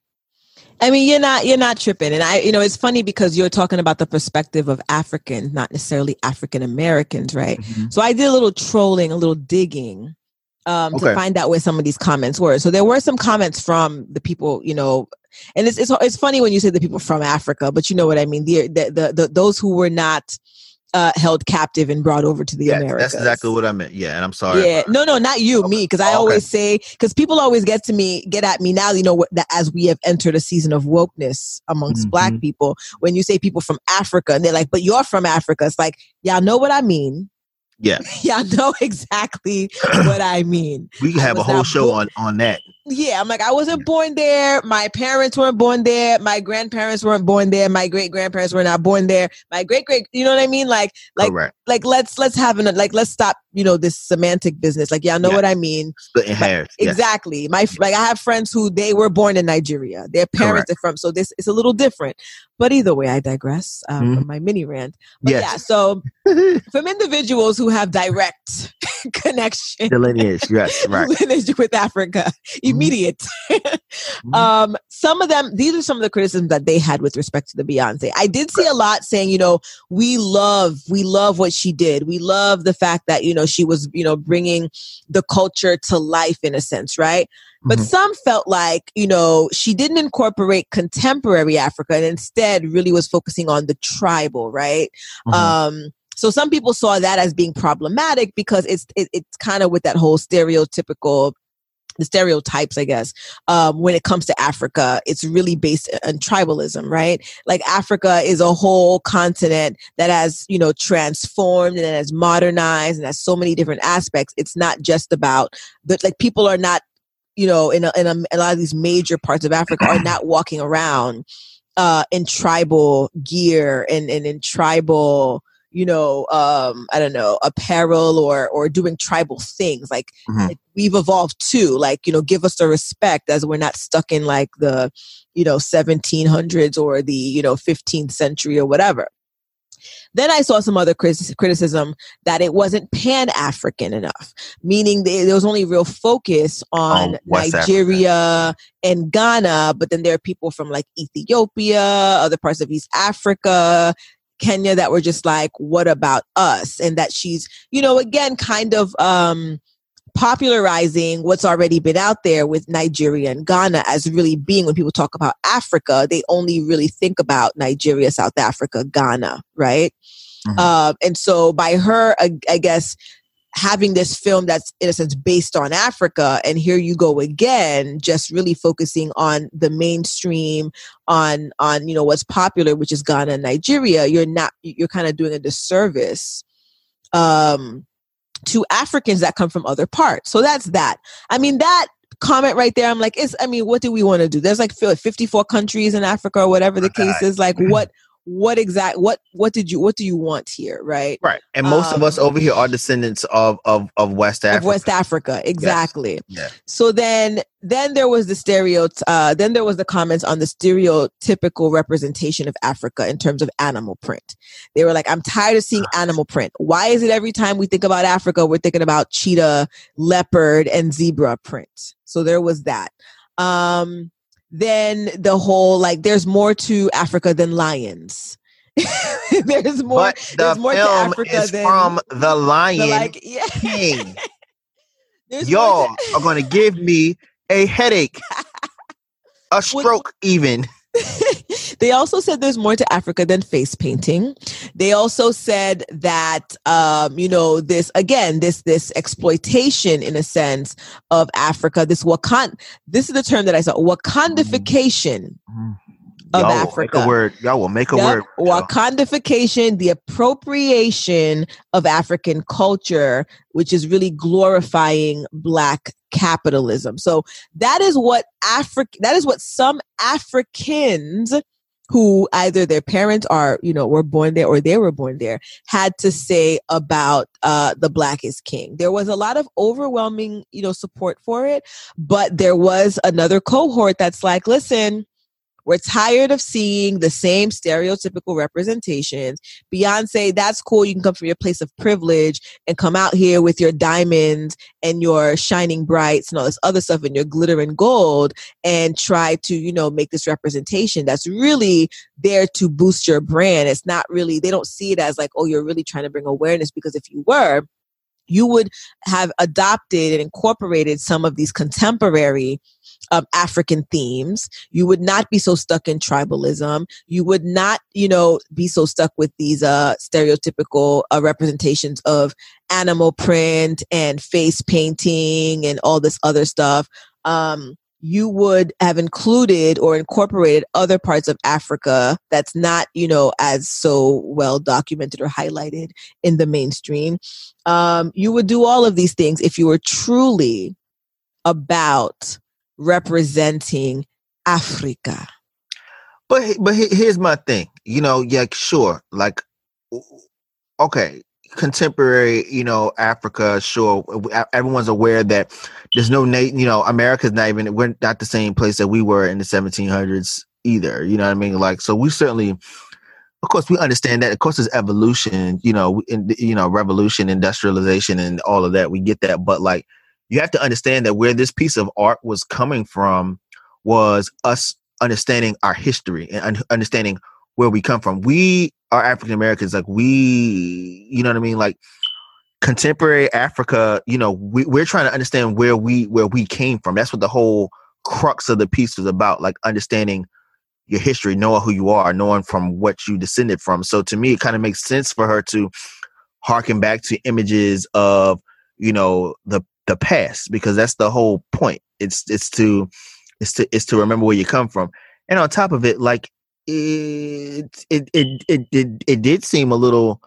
I mean, you're not you're not tripping, and I, you know, it's funny because you're talking about the perspective of Africans, not necessarily African Americans, right? Mhm. So I did a little trolling, a little digging, um, Okay. to find out where some of these comments were. So there were some comments from the people, you know, and it's it's it's funny when you say the people from Africa, but you know what I mean. The the the, the those who were not uh, held captive and brought over to the Yeah, Americas. that's exactly what I meant. Yeah, and I'm sorry. Yeah, about it. no, no, not you, me, because I Okay. always say, because people always get to me, get at me now, you know, what, that as we have entered a season of wokeness amongst Black Mhm. people, when you say people from Africa, and they're like, but you're from Africa, it's like, y'all know what I mean. Yeah, Y'all know exactly what I mean. we can I have a was whole not show bo- on on that. Yeah, I'm like, I wasn't born there. My parents weren't born there. My grandparents weren't born there. My great grandparents were not born there. My great great, you know what I mean? Like, like, Correct. like, let's let's have an like, let's stop, you know, this semantic business. Like, y'all know Yeah. what I mean. Splitting hairs. Yes. Exactly. My like I have friends who they were born in Nigeria. Their parents Correct. are from, so this is a little different. But either way, I digress um, Mhm. from my mini rant. But Yes. yeah, so from individuals who have direct connection. The lineage, yes, right. Lineage with Africa, immediate. Mm-hmm. um, some of them, these are some of the criticisms that they had with respect to the Beyonce. I did see a lot saying, you know, we love, we love what she did. We love the fact that, you know, she was, you know, bringing the culture to life in a sense, right? But mm-hmm. some felt like, you know, she didn't incorporate contemporary Africa and instead really was focusing on the tribal, right? Mm-hmm. Um, so some people saw that as being problematic because it's it, it's kind of with that whole stereotypical, the stereotypes, I guess, um, when it comes to Africa, it's really based on tribalism, right? Like Africa is a whole continent that has, you know, transformed and has modernized and has so many different aspects. It's not just about, but like people are not, you know, in a, in a, a lot of these major parts of Africa are not walking around uh, in tribal gear and, and in tribal, you know, um, I don't know, apparel or or doing tribal things. Like, mm-hmm. like we've evolved too. Like, you know, give us the respect as we're not stuck in like the, you know, seventeen hundreds or the, you know, fifteenth century or whatever. Then I saw some other criticism that it wasn't pan-African enough, meaning there was only real focus on oh, Nigeria Africa. And Ghana, but then there are people from like Ethiopia, other parts of East Africa, Kenya that were just like, what about us? And that she's, you know, again, kind of um, popularizing what's already been out there with Nigeria and Ghana as really being, when people talk about Africa, they only really think about Nigeria, South Africa, Ghana, right? Mm-hmm. Uh, and so by her, I, I guess, having this film that's in a sense based on Africa, and here you go again, just really focusing on the mainstream, on on you know what's popular, which is Ghana and Nigeria, you're not you're kind of doing a disservice um, to Africans that come from other parts. So that's that. I mean, that comment right there, I'm like, it's. I mean, what do we want to do? There's like fifty-four countries in Africa, or whatever the case is. Like, what? What exact what what did you what do you want here, right? Right. And most um, of us over here are descendants of of, of West Africa. Of West Africa, exactly. Yes. Yeah. So then then there was the stereo uh then there was the comments on the stereotypical representation of Africa in terms of animal print. They were like, I'm tired of seeing animal print. Why is it every time we think about Africa, we're thinking about cheetah, leopard, and zebra print? So there was that. Um Then the whole, like, there's more to Africa than lions. there's more. But the there's more film to Africa is than from the Lion the, like, yeah. King. Y'all to- are going to give me a headache, a stroke, even. They also said there's more to Africa than face painting. They also said that, um, you know, this, again, this, this exploitation in a sense of Africa, this Wakanda, this is the term that I saw, Wakandification mm-hmm. of y'all Africa. Make a word. Y'all will make a yep. word. Wakandification, the appropriation of African culture, which is really glorifying Black capitalism. So that is what Africa, that is what some Africans who either their parents are, you know, were born there or they were born there, had to say about uh, the Black is King. There was a lot of overwhelming, you know, support for it, but there was another cohort that's like, listen, we're tired of seeing the same stereotypical representations. Beyonce, that's cool. You can come from your place of privilege and come out here with your diamonds and your shining brights and all this other stuff and your glitter and gold and try to, you know, make this representation that's really there to boost your brand. It's not really, they don't see it as like, oh, you're really trying to bring awareness, because if you were, you would have adopted and incorporated some of these contemporary um, African themes. You would not be so stuck in tribalism. You would not, you know, be so stuck with these uh, stereotypical uh, representations of animal print and face painting and all this other stuff. Um, you would have included or incorporated other parts of Africa that's not, you know, as so well documented or highlighted in the mainstream. Um, you would do all of these things if you were truly about representing Africa. But but here's my thing. You know, yeah, sure. Like, okay, contemporary, you know, Africa, sure. Everyone's aware that there's no, you know, America's not even, we're not the same place that we were in the seventeen hundreds either. You know what I mean? Like, so we certainly of course, we understand that. Of course, it's evolution, you know, in, you know, revolution, industrialization, and all of that. We get that, but like, you have to understand that where this piece of art was coming from was us understanding our history and un- understanding where we come from. We are African Americans, like we, you know what I mean, like contemporary Africa. You know, we, we're trying to understand where we where we came from. That's what the whole crux of the piece is about, like understanding your history, knowing who you are, knowing from what you descended from. So to me, it kind of makes sense for her to harken back to images of, you know, the the past, because that's the whole point. It's it's to it's to it's to remember where you come from. And on top of it, like it it it it it, it did seem a little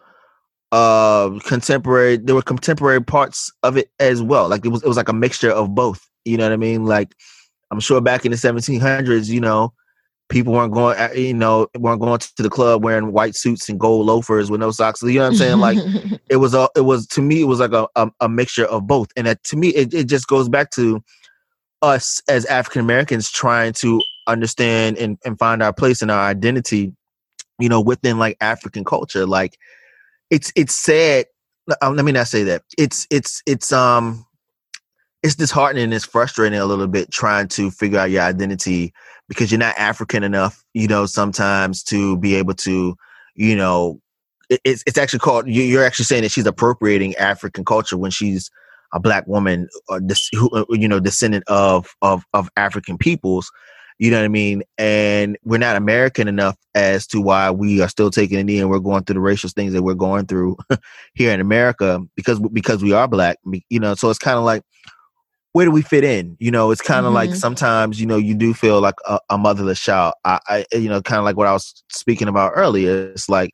uh contemporary. There were contemporary parts of it as well. Like it was it was like a mixture of both. You know what I mean? Like I'm sure back in the seventeen hundreds, you know, people weren't going, you know, weren't going to the club wearing white suits and gold loafers with no socks. You know what I'm saying? Like it was, a, it was to me, it was like a, a, a mixture of both. And that, to me, it, it just goes back to us as African Americans trying to understand and, and find our place and our identity, you know, within like African culture. Like it's it's sad. Let me not say that. It's it's it's um it's disheartening and it's frustrating a little bit trying to figure out your identity because you're not African enough, you know, sometimes to be able to, you know, it, it's it's actually called, you're actually saying that she's appropriating African culture when she's a black woman, or this, who, you know, descendant of, of, of African peoples, you know what I mean? And we're not American enough as to why we are still taking a knee and we're going through the racial things that we're going through here in America because, because we are black, you know, so it's kind of like, where do we fit in? You know, it's kind of mm-hmm. like sometimes, you know, you do feel like a, a motherless child. I, I, you know, kind of like what I was speaking about earlier. It's like,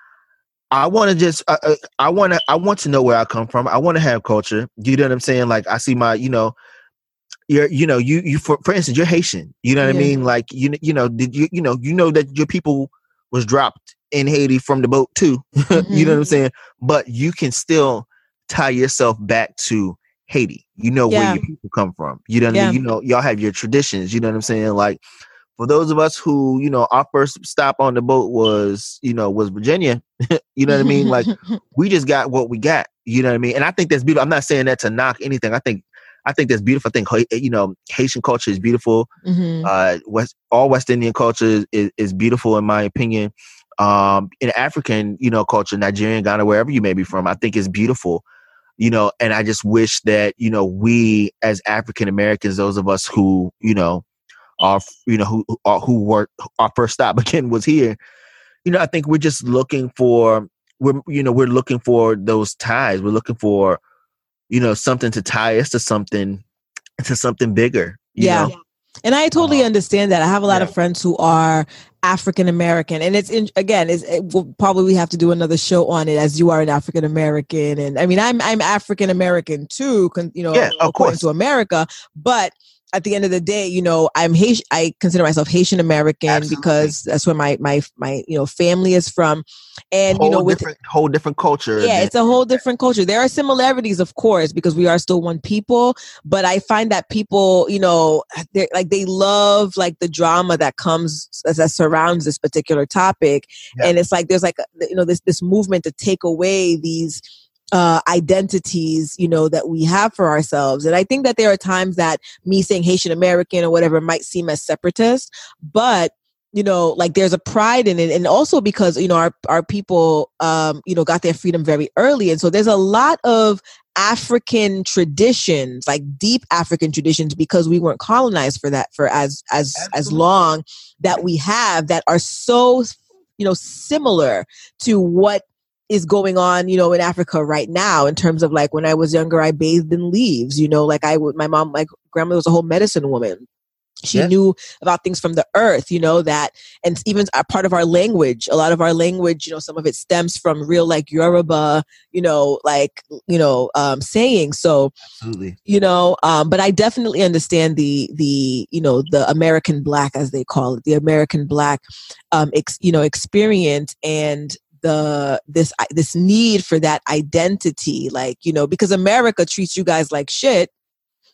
I want to just, I, I want to, I want to know where I come from. I want to have culture. You know what I'm saying? Like I see my, you know, you're, you know, you, you, for, for instance, you're Haitian. You know what yeah. I mean? Like, you, you know, did you, you know, you know that your people was dropped in Haiti from the boat too. Mm-hmm. You know what I'm saying? But you can still tie yourself back to Haiti. You know yeah. where your people come from. You know what yeah. I mean? You know, y'all have your traditions. You know what I'm saying? Like for those of us who, you know, our first stop on the boat was, you know, was Virginia. You know what I mean? Like we just got what we got. You know what I mean? And I think that's beautiful. I'm not saying that to knock anything. I think I think that's beautiful. I think, you know, Haitian culture is beautiful. Mm-hmm. Uh, West, all West Indian culture is, is, is beautiful in my opinion. Um, in African, you know, culture, Nigerian, Ghana, wherever you may be from, I think is beautiful. You know, and I just wish that, you know, we as African Americans, those of us who, you know, are, you know, who are, who were, our first stop again was here. You know, I think we're just looking for, we're, you know, we're looking for those ties. We're looking for, you know, something to tie us to something, to something bigger. You yeah. know? And I totally um, understand that. I have a lot yeah. of friends who are African American, and it's in, again, it's, it will probably have to do another show on it, as you are an African American, and I mean, I'm I'm African American too, con, you know, yeah, of according course. to America, but at the end of the day, you know, I'm Haitian. I consider myself Haitian American Absolutely. Because that's where my my my you know family is from, and whole you know, with different, whole different culture. Yeah, it's a whole different culture. There are similarities, of course, because we are still one people. But I find that people, you know, they like they love like the drama that comes that surrounds this particular topic, yeah. and it's like there's like you know this this movement to take away these uh, identities, you know, that we have for ourselves. And I think that there are times that me saying Haitian American or whatever might seem as separatist, but you know, like there's a pride in it. And also because, you know, our, our people, um, you know, got their freedom very early. And so there's a lot of African traditions, like deep African traditions, because we weren't colonized for that for as, as, Absolutely. as long that we have that are so, you know, similar to what is going on, you know, in Africa right now in terms of like when I was younger, I bathed in leaves, you know, like I would, my mom, my grandmother was a whole medicine woman. She yeah. knew about things from the earth, you know, that, and even a part of our language, a lot of our language, you know, some of it stems from real like Yoruba, you know, like, you know, um, saying. So, Absolutely. you know, um, but I definitely understand the, the, you know, the American Black, as they call it, the American Black, um, ex, you know, experience and the, this, this need for that identity, like, you know, because America treats you guys like shit.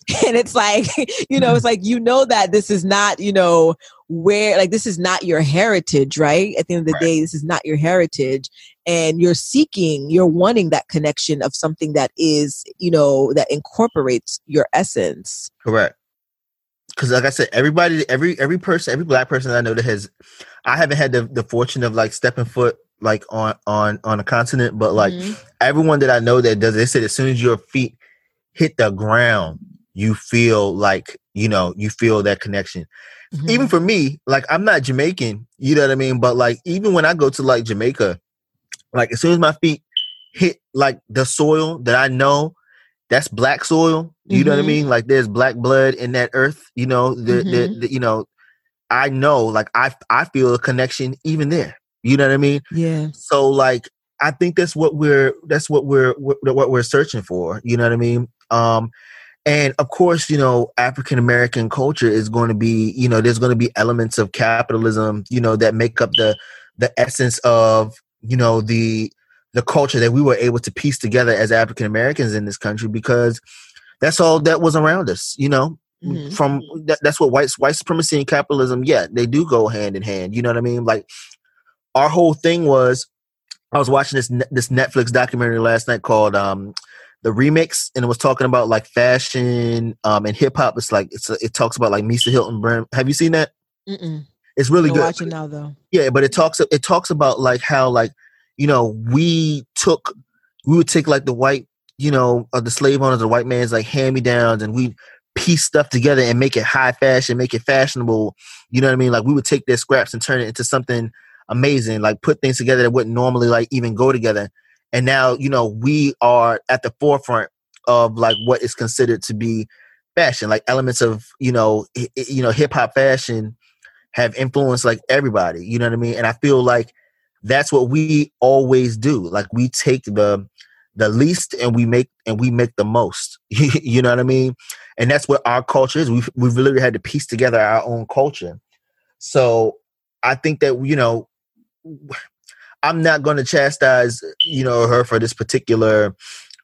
And it's like, you know, it's like, you know, that this is not, you know, where, like, this is not your heritage, right? At the end of the Right. day, this is not your heritage. And you're seeking, you're wanting that connection of something that is, you know, that incorporates your essence. Correct. Because like I said, everybody, every every person, every black person that I know that has, I haven't had the, the fortune of like stepping foot like on on on a continent, but like Mhm. everyone that I know that does, they said as soon as your feet hit the ground, you feel like, you know, you feel that connection. Mhm. Even for me, like I'm not Jamaican, you know what I mean? But like even when I go to like Jamaica, like as soon as my feet hit like the soil that I know that's black soil, you know what I Mhm. mean? Like there's black blood in that earth, you know, the, the, Mhm. the you know, I know like I I feel a connection even there. You know what I mean? Yeah. So like I think that's what we're that's what we're what, what we're searching for, you know what I mean? Um and of course, you know, African American culture is going to be, you know, there's going to be elements of capitalism, you know, that make up the the essence of, you know, the the culture that we were able to piece together as African Americans in this country, because that's all that was around us, you know. Mhm. From that, that's what white white supremacy and capitalism, yeah, they do go hand in hand. You know what I mean? Like our whole thing was, I was watching this this Netflix documentary last night called um, The Remix, and it was talking about like fashion um, and hip hop. It's like it's a, it talks about like Misa Hilton Brand. Have you seen that? Mm-mm. It's really I'm good. watching now though. Yeah, but it talks it talks about like how like, you know, we took we would take like the white, you know, uh, the slave owners, the white man's like hand me downs, and we piece stuff together and make it high fashion, make it fashionable. You know what I mean? Like we would take their scraps and turn it into something amazing, like put things together that wouldn't normally like even go together. And now, you know, we are at the forefront of like what is considered to be fashion, like elements of, you know, h- you know, hip hop fashion have influenced like everybody, you know what I mean? And I feel like that's what we always do. Like we take the the least and we make and we make the most. You know what I mean? And that's what our culture is. We've we've literally had to piece together our own culture. So I think that, you know, I'm not going to chastise, you know, her for this particular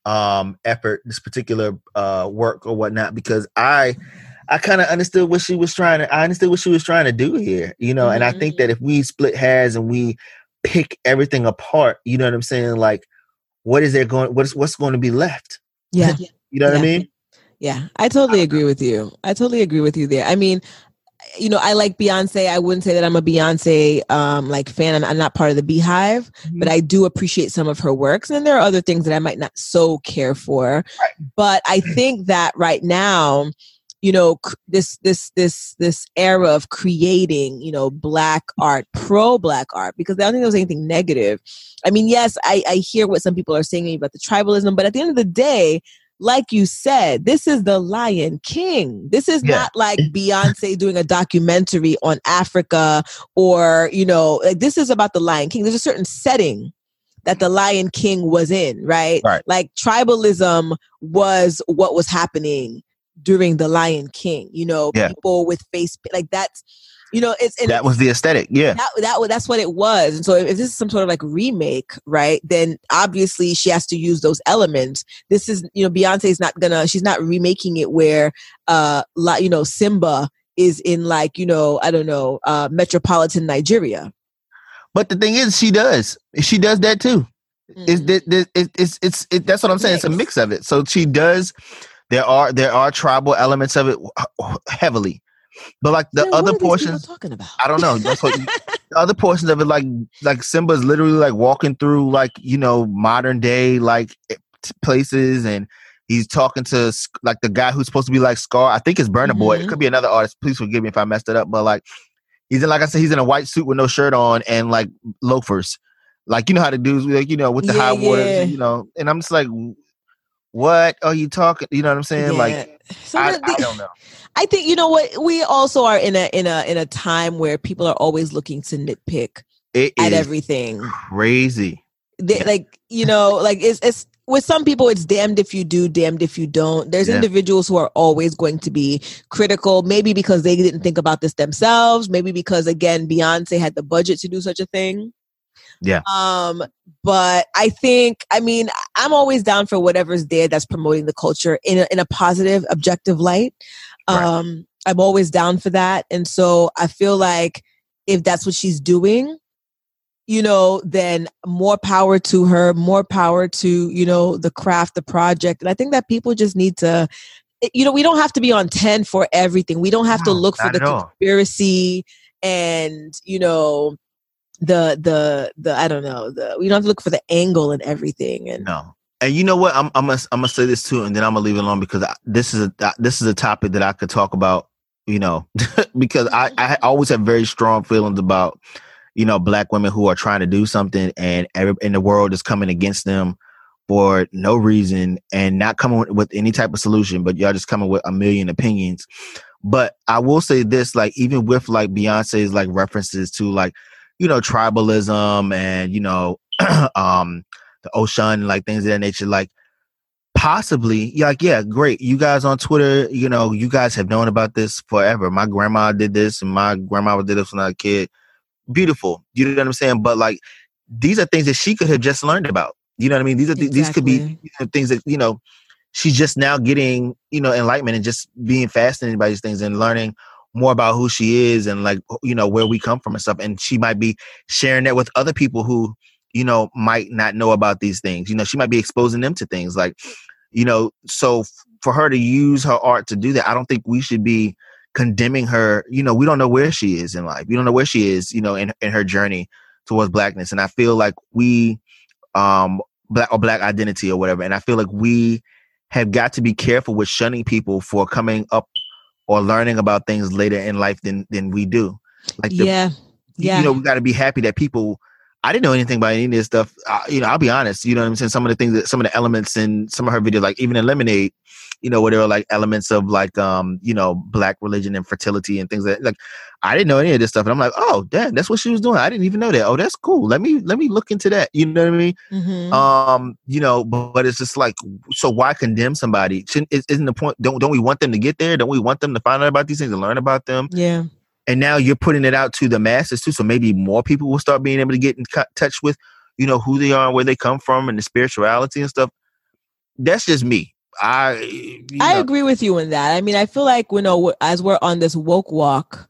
um effort, this particular uh work or whatnot, because I I kind of understood what she was trying to I understood what she was trying to do here, you know. And I think that if we split hairs and we pick everything apart, you know what I'm saying, like what is there going what's what's going to be left? Yeah. You know what Yeah. I mean? Yeah. I totally agree with you. I totally agree with you there. I mean, you know, I like Beyonce. I wouldn't say that I'm a Beyonce um, like fan. I'm, I'm not part of the Beehive, Mhm. but I do appreciate some of her works. And there are other things that I might not so care for. Right. But I think that right now, you know, c- this this this this era of creating, you know, black art, pro black art, because I don't think there was anything negative. I mean, yes, I, I hear what some people are saying about the tribalism, but at the end of the day, like you said, this is the Lion King. This is Yeah. not like Beyonce doing a documentary on Africa, or, you know, like this is about the Lion King. There's a certain setting that the Lion King was in, right? Right. Like tribalism was what was happening during the Lion King, you know, Yeah. people with face, like that's, you know, it's, and That was the aesthetic. Yeah. that, that wa- that's what it was. And so if, if this is some sort of like remake, right, then obviously she has to use those elements. This is, you know, Beyonce's not gonna, she's not remaking it where, uh, like, you know, Simba is in like, you know, I don't know, uh, metropolitan Nigeria. But the thing is, she does. She does that too. It's, Mm. it, it, it's, it's, it, that's what I'm saying. It's a Mix. mix of it. So she does, there are, there are tribal elements of it heavily, but like the Then what other are these people portions, talking about? I don't know. That's what the other portions of it, like, like Simba's literally like walking through like, you know, modern day, like t- places. And he's talking to S- like the guy who's supposed to be like Scar. I think it's Burna Boy. It Mhm. could be another artist. Please forgive me if I messed it up, but like, he's in, like I said, he's in a white suit with no shirt on and like loafers. Like, you know how the dudes, like, you know, with the Yeah, high waters, yeah. you know, and I'm just like, what are you talking? You know what I'm saying? Like, Yeah. So I, the- I the- don't know. I think, you know what, we also are in a in a in a time where people are always looking to nitpick It at is everything. crazy. They, Yeah. Like, you know, like it's it's with some people it's damned if you do, damned if you don't. There's Yeah. individuals who are always going to be critical, maybe because they didn't think about this themselves, maybe because again Beyonce had the budget to do such a thing. Yeah. Um, but I think, I mean, I'm always down for whatever's there that's promoting the culture in a, in a positive, objective light. Right. Um, I'm always down for that. And so I feel like if that's what she's doing, you know, then more power to her, more power to, you know, the craft, the project. And I think that people just need to, you know, we don't have to be on ten for everything. We don't have No, to look for not the at all. conspiracy and, you know, the, the, the, I don't know, the, we don't have to look for the angle and everything. And No. And you know what? I'm I'm gonna I'm gonna say this too, and then I'm gonna leave it alone because I, this is a this is a topic that I could talk about. You know, because I I always have very strong feelings about, you know, Black women who are trying to do something and every, and the world is coming against them for no reason and not coming with any type of solution, but y'all just coming with a million opinions. But I will say this, like, even with like Beyonce's like references to like, you know, tribalism and, you know, um, the ocean, like things of that nature, like possibly, yeah, like, yeah, great. You guys on Twitter, you know, you guys have known about this forever. My grandma did this and my grandma did this when I was a kid. Beautiful. You know what I'm saying? But like, these are things that she could have just learned about. You know what I mean? These are th- Exactly. these could be, you know, things that, you know, she's just now getting, you know, enlightenment and just being fascinated by these things and learning more about who she is and like, you know, where we come from and stuff. And she might be sharing that with other people who, you know, might not know about these things. You know, she might be exposing them to things like, you know, so f- for her to use her art to do that, I don't think we should be condemning her. You know, we don't know where she is in life. We don't know where she is, you know, in, in her journey towards Blackness. And I feel like we, um, black or Black identity or whatever. And I feel like we have got to be careful with shunning people for coming up or learning about things later in life than, than we do. Like, the, yeah, yeah. you know, we got to be happy that people, I didn't know anything about any of this stuff. Uh, you know, I'll be honest, you know what I'm saying? Some of the things that, some of the elements in some of her videos, like even in Lemonade, you know, where there were like elements of like, um, you know, Black religion and fertility and things like that. Like, I didn't know any of this stuff. And I'm like, oh, damn, that's what she was doing. I didn't even know that. Oh, that's cool. Let me, let me look into that. You know what I mean? Mm-hmm. Um, you know, but, but it's just like, so why condemn somebody? Shouldn't, isn't the point, don't, don't we want them to get there? Don't we want them to find out about these things and learn about them? Yeah. And now you're putting it out to the masses too. So maybe more people will start being able to get in co- touch with, you know, who they are and where they come from and the spirituality and stuff. That's just me. I, you I know. agree with you in that. I mean, I feel like, you know, as we're on this woke walk,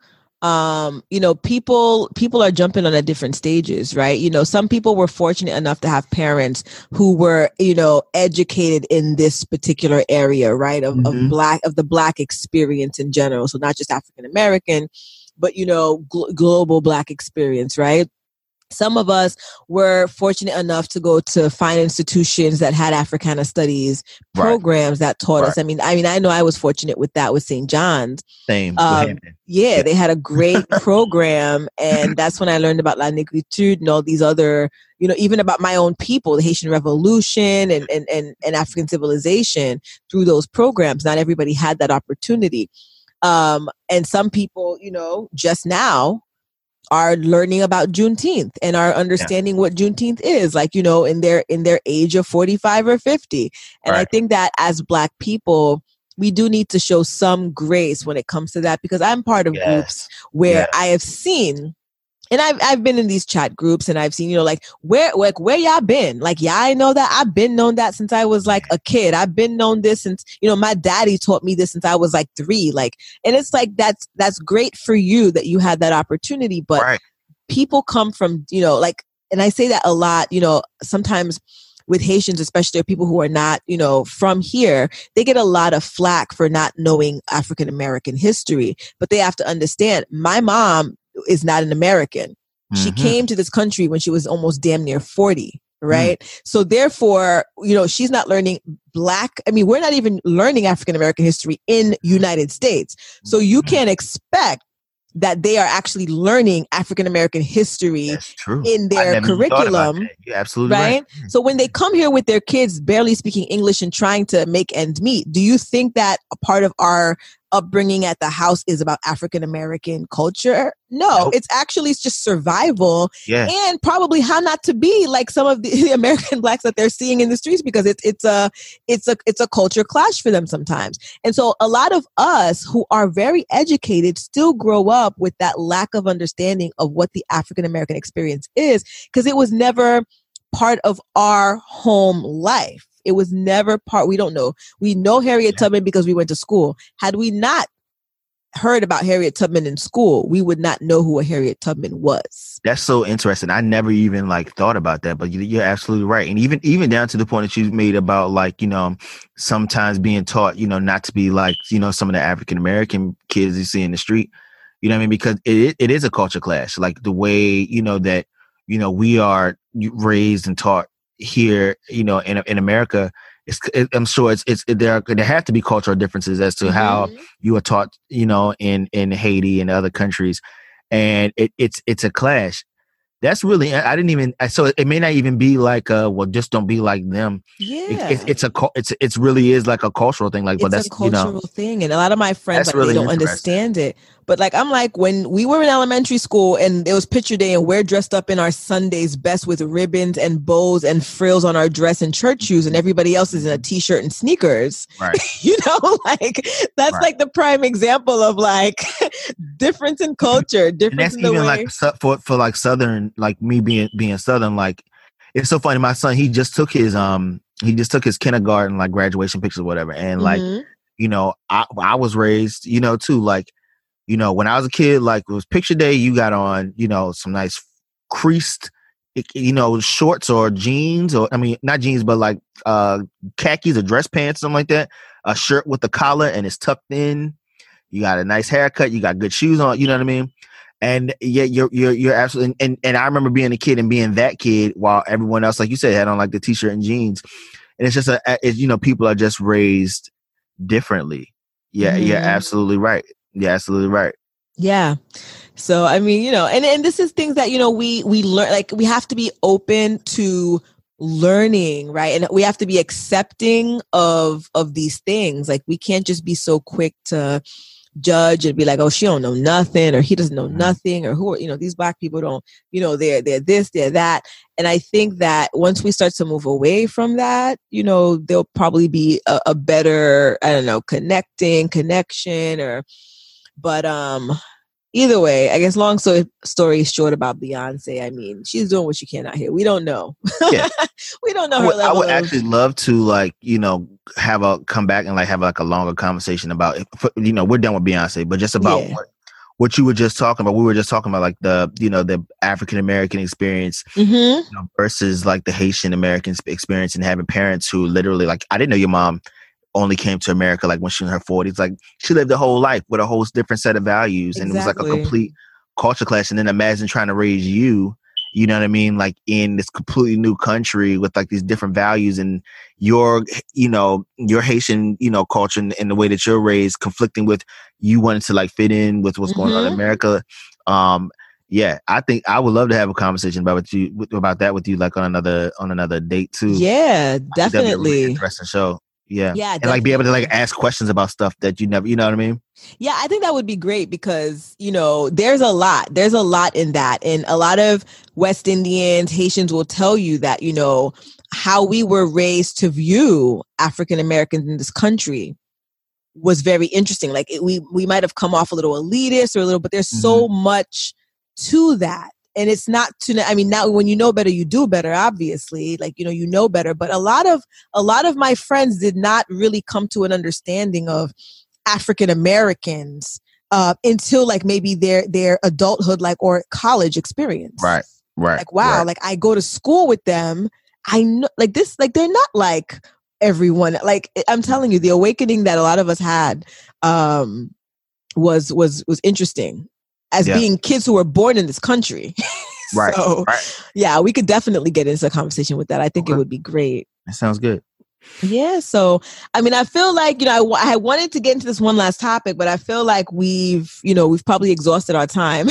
um, you know, people, people are jumping on at different stages, right? You know, some people were fortunate enough to have parents who were, you know, educated in this particular area, right? Of, Mhm. of Black, of the Black experience in general. So not just African American, but, you know, gl- global Black experience, right? Some of us were fortunate enough to go to fine institutions that had Africana studies Right. programs that taught us. Right. I mean, I mean, I know I was fortunate with that with Saint John's. Same. Um, What happened? yeah, Yeah. they had a great program, and that's when I learned about La Negritude and all these other, you know, even about my own people, the Haitian Revolution and and and, and African civilization through those programs. Not everybody had that opportunity, um, and some people, you know, just now are learning about Juneteenth and are understanding what Juneteenth is, like, you know, in their in their age of forty-five or fifty. And I Right. think that as Black people, we do need to show some grace when it comes to that, because I'm part of groups Yes. where Yes. I have seen, and I've I've been in these chat groups and I've seen, you know, like where like where y'all been? Like, yeah, I know that. I've been known that since I was like a kid. I've been known this since, you know, my daddy taught me this since I was like three. Like, and it's like that's that's great for you that you had that opportunity, but Right. people come from, you know, like, and I say that a lot, you know, sometimes with Haitians, especially, or people who are not, you know, from here, they get a lot of flack for not knowing African American history, but they have to understand my mom is not an American. She Mhm. came to this country when she was almost damn near forty. Right. So therefore, you know, she's not learning Black. I mean, we're not even learning African American history in United States. So you can't expect that they are actually learning African American history That's true. in I their never even thought about curriculum. that. You're absolutely Right? right. So when they come here with their kids barely speaking English and trying to make ends meet, do you think that a part of our upbringing at the house is about African American culture. No, Nope. it's actually it's just survival Yeah. and probably how not to be like some of the, the American blacks that they're seeing in the streets, because it's it's a it's a it's a culture clash for them sometimes. And so a lot of us who are very educated still grow up with that lack of understanding of what the African American experience is, because it was never part of our home life. It was never part. We don't know. We know Harriet Tubman because we went to school. Had we not heard about Harriet Tubman in school, we would not know who a Harriet Tubman was. That's so interesting. I never even like thought about that, but you, you're absolutely right. And even even down to the point that you made about like, you know, sometimes being taught, you know, not to be like, you know, some of the African American kids you see in the street. You know what I mean? Because it it is a culture clash. Like the way, you know, that, you know, we are raised and taught here, you know, in in America. It's, it, I'm sure it's it's there. Are, there have to be cultural differences as to how Mhm. you are taught, you know, in in Haiti and other countries, and it, it's it's a clash. That's really I didn't even so it may not even be like uh well just don't be like them. Yeah. It, it's it's a cul- it's it's really is like a cultural thing. Like well It's that's a you cultural know thing, and a lot of my friends That's like really they don't interesting. understand it. But like I'm like, when we were in elementary school and it was picture day and we're dressed up in our Sunday's best with ribbons and bows and frills on our dress and church shoes, and everybody else is in a t-shirt and sneakers. right. You know, like that's Right. like the prime example of like difference in culture, And difference that's in the even way. like su- for for like Southern, like me being being Southern. Like it's so funny. My son, he just took his um he just took his kindergarten like graduation pictures or whatever, and like Mhm. you know I I was raised you know too like you know when I was a kid like it was picture day. You got on you know some nice creased you know shorts or jeans or I mean not jeans but like uh khakis or dress pants something like that. A shirt with a collar and it's tucked in. You got a nice haircut. You got good shoes on. You know what I mean? And yeah, you're you're you're absolutely. And and I remember being a kid and being that kid while everyone else, like you said, had on like the t-shirt and jeans. And it's just a, it's, you know, people are just raised differently. Yeah, Mhm. you're absolutely right. You're absolutely right. Yeah. So I mean, you know, and, and this is things that, you know, we we learn, like we have to be open to learning, right? And we have to be accepting of of these things. Like we can't just be so quick to judge and be like, oh, she don't know nothing, or he doesn't know nothing, or who are, you know, these black people don't, you know, they're they're this, they're that. And I think that once we start to move away from that, you know, there'll probably be a, a better, I don't know, connecting, connection, or but um either way, I guess long story, story short about Beyonce, I mean, she's doing what she can out here. We don't know. Yeah. We don't know I her would, I level would of- actually love to like you know have a come back and like have like a longer conversation about you know we're done with Beyonce, but just about Yeah. what what you were just talking about. We were just talking about like the you know the African American experience Mhm. you know, versus like the Haitian American experience, and having parents who literally like I didn't know your mom only came to America like when she was in her forties. Like she lived a whole life with a whole different set of values, and it was like a Exactly. complete culture clash. And then imagine trying to raise you, you know what I mean, like in this completely new country with like these different values, and your, you know, your Haitian, you know, culture and, and the way that you're raised conflicting with you wanting to like fit in with what's going on in Mhm. America. Um, yeah, I think I would love to have a conversation about with you with, about that with you, like on another on another date too. Yeah, I think that'd be a really definitely. interesting show. Yeah. Yeah, And like be able to like definitely. ask questions about stuff that you never, you know what I mean? Yeah, I think that would be great because, you know, there's a lot. There's a lot in that. And a lot of West Indians, Haitians will tell you that, you know, how we were raised to view African Americans in this country was very interesting. Like it, we we might have come off a little elitist or a little, but there's so much to that. And it's not to, I mean, now when you know better, you do better, obviously, like, you know, you know better, but a lot of, a lot of my friends did not really come to an understanding of African Americans uh, until like maybe their, their adulthood, like, or college experience. Right. Right. Like, wow, right. like I go to school with them. I know like this, like, they're not like everyone. Like I'm telling you, the awakening that a lot of us had um, was, was, was interesting. As Yeah. being kids who were born in this country. Right. So, right. yeah, we could definitely get into a conversation with that. I think Okay. it would be great. That sounds good. Yeah. So, I mean, I feel like, you know, I, w- I wanted to get into this one last topic, but I feel like we've, you know, we've probably exhausted our time.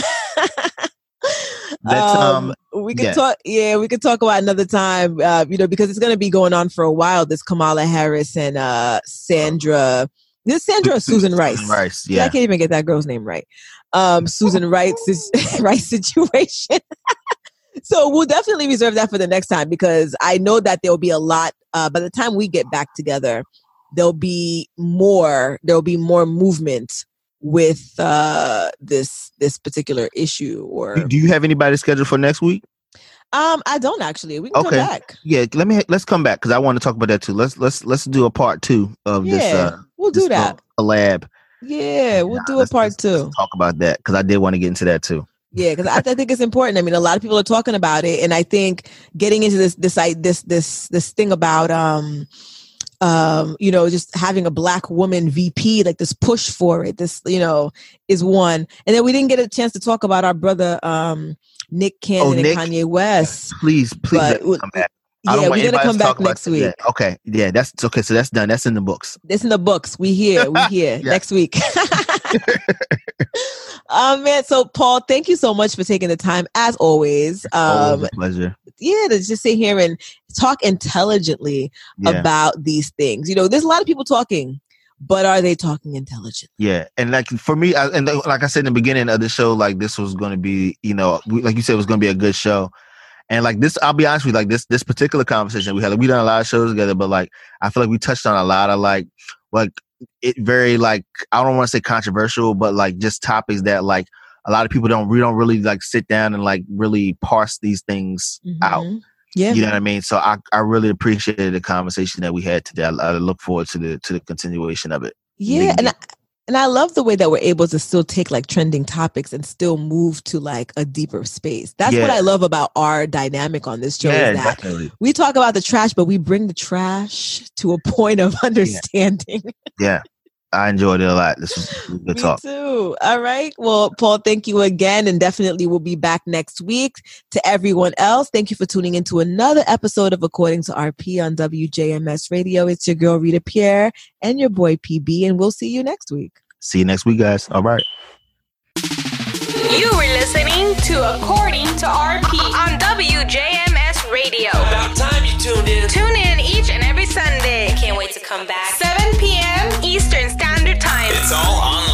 Let's, um, we could yeah. talk. Yeah, we could talk about another time, uh, you know, because it's going to be going on for a while. This Kamala Harris and uh, Sandra This Sandra or Susan Rice? Susan Rice, yeah. yeah. I can't even get that girl's name right. Um, Susan Rice's Rice situation. So we'll definitely reserve that for the next time because I know that there'll be a lot. Uh, by the time we get back together, there'll be more. There'll be more movement with uh, this this particular issue. Or Do you have anybody scheduled for next week? Um, I don't actually. We can Okay. come back. Yeah, let me let's come back because I want to talk about that too. Let's let's let's do a part two of Yeah, this. Uh, we'll do this that. collab. Yeah, we'll Yeah, do a let's- part let's- two. let's talk about that because I did want to get into that too. Yeah, because I, I think it's important. I mean, a lot of people are talking about it, and I think getting into this this I- this this this thing about um um you know just having a black woman V P, like this push for it, this you know is one. And then we didn't get a chance to talk about our brother um Nick Cannon Oh, and Nick? Kanye West. Please, please But let me come back. I Yeah, don't want we're gonna anybody come to back talk about next that week. yet. Okay, yeah, that's okay. So that's done. That's in the books. It's in the books. We here. We here Yeah. next week. Um, man. So, Paul, thank you so much for taking the time, as always. Um, Always a pleasure. yeah, to just sit here and talk intelligently Yeah. about these things. You know, there's a lot of people talking, but are they talking intelligently? Yeah, and like for me, I, and like I said in the beginning of the show, like this was going to be, you know, we, like you said, it was going to be a good show. And like this, I'll be honest with you, like this this particular conversation we had, like we done a lot of shows together, but like I feel like we touched on a lot of like like it very like I don't want to say controversial, but like just topics that like a lot of people don't we don't really like sit down and like really parse these things out. Mhm. Yeah. You know what I mean? So I, I really appreciated the conversation that we had today. I, I look forward to the to the continuation of it. Yeah, and I, and I love the way that we're able to still take like trending topics and still move to like a deeper space. That's what Yeah. I love about our dynamic on this show. Yeah, is that definitely. we talk about the trash, but we bring the trash to a point of understanding. Yeah, I enjoyed it a lot. This was a good Me talk. too. All right. Well, Paul, thank you again. And definitely we'll be back next week. To everyone else, thank you for tuning into another episode of According to R P on W J M S Radio. It's your girl, Rita Pierre, and your boy, P B. And we'll see you next week. See you next week, guys. All right. You were listening to According to R P on W J M S Radio. About time you tuned in. Tune in each and every Sunday. Can't wait to come back. seven p.m. Eastern Standard Time. It's all online.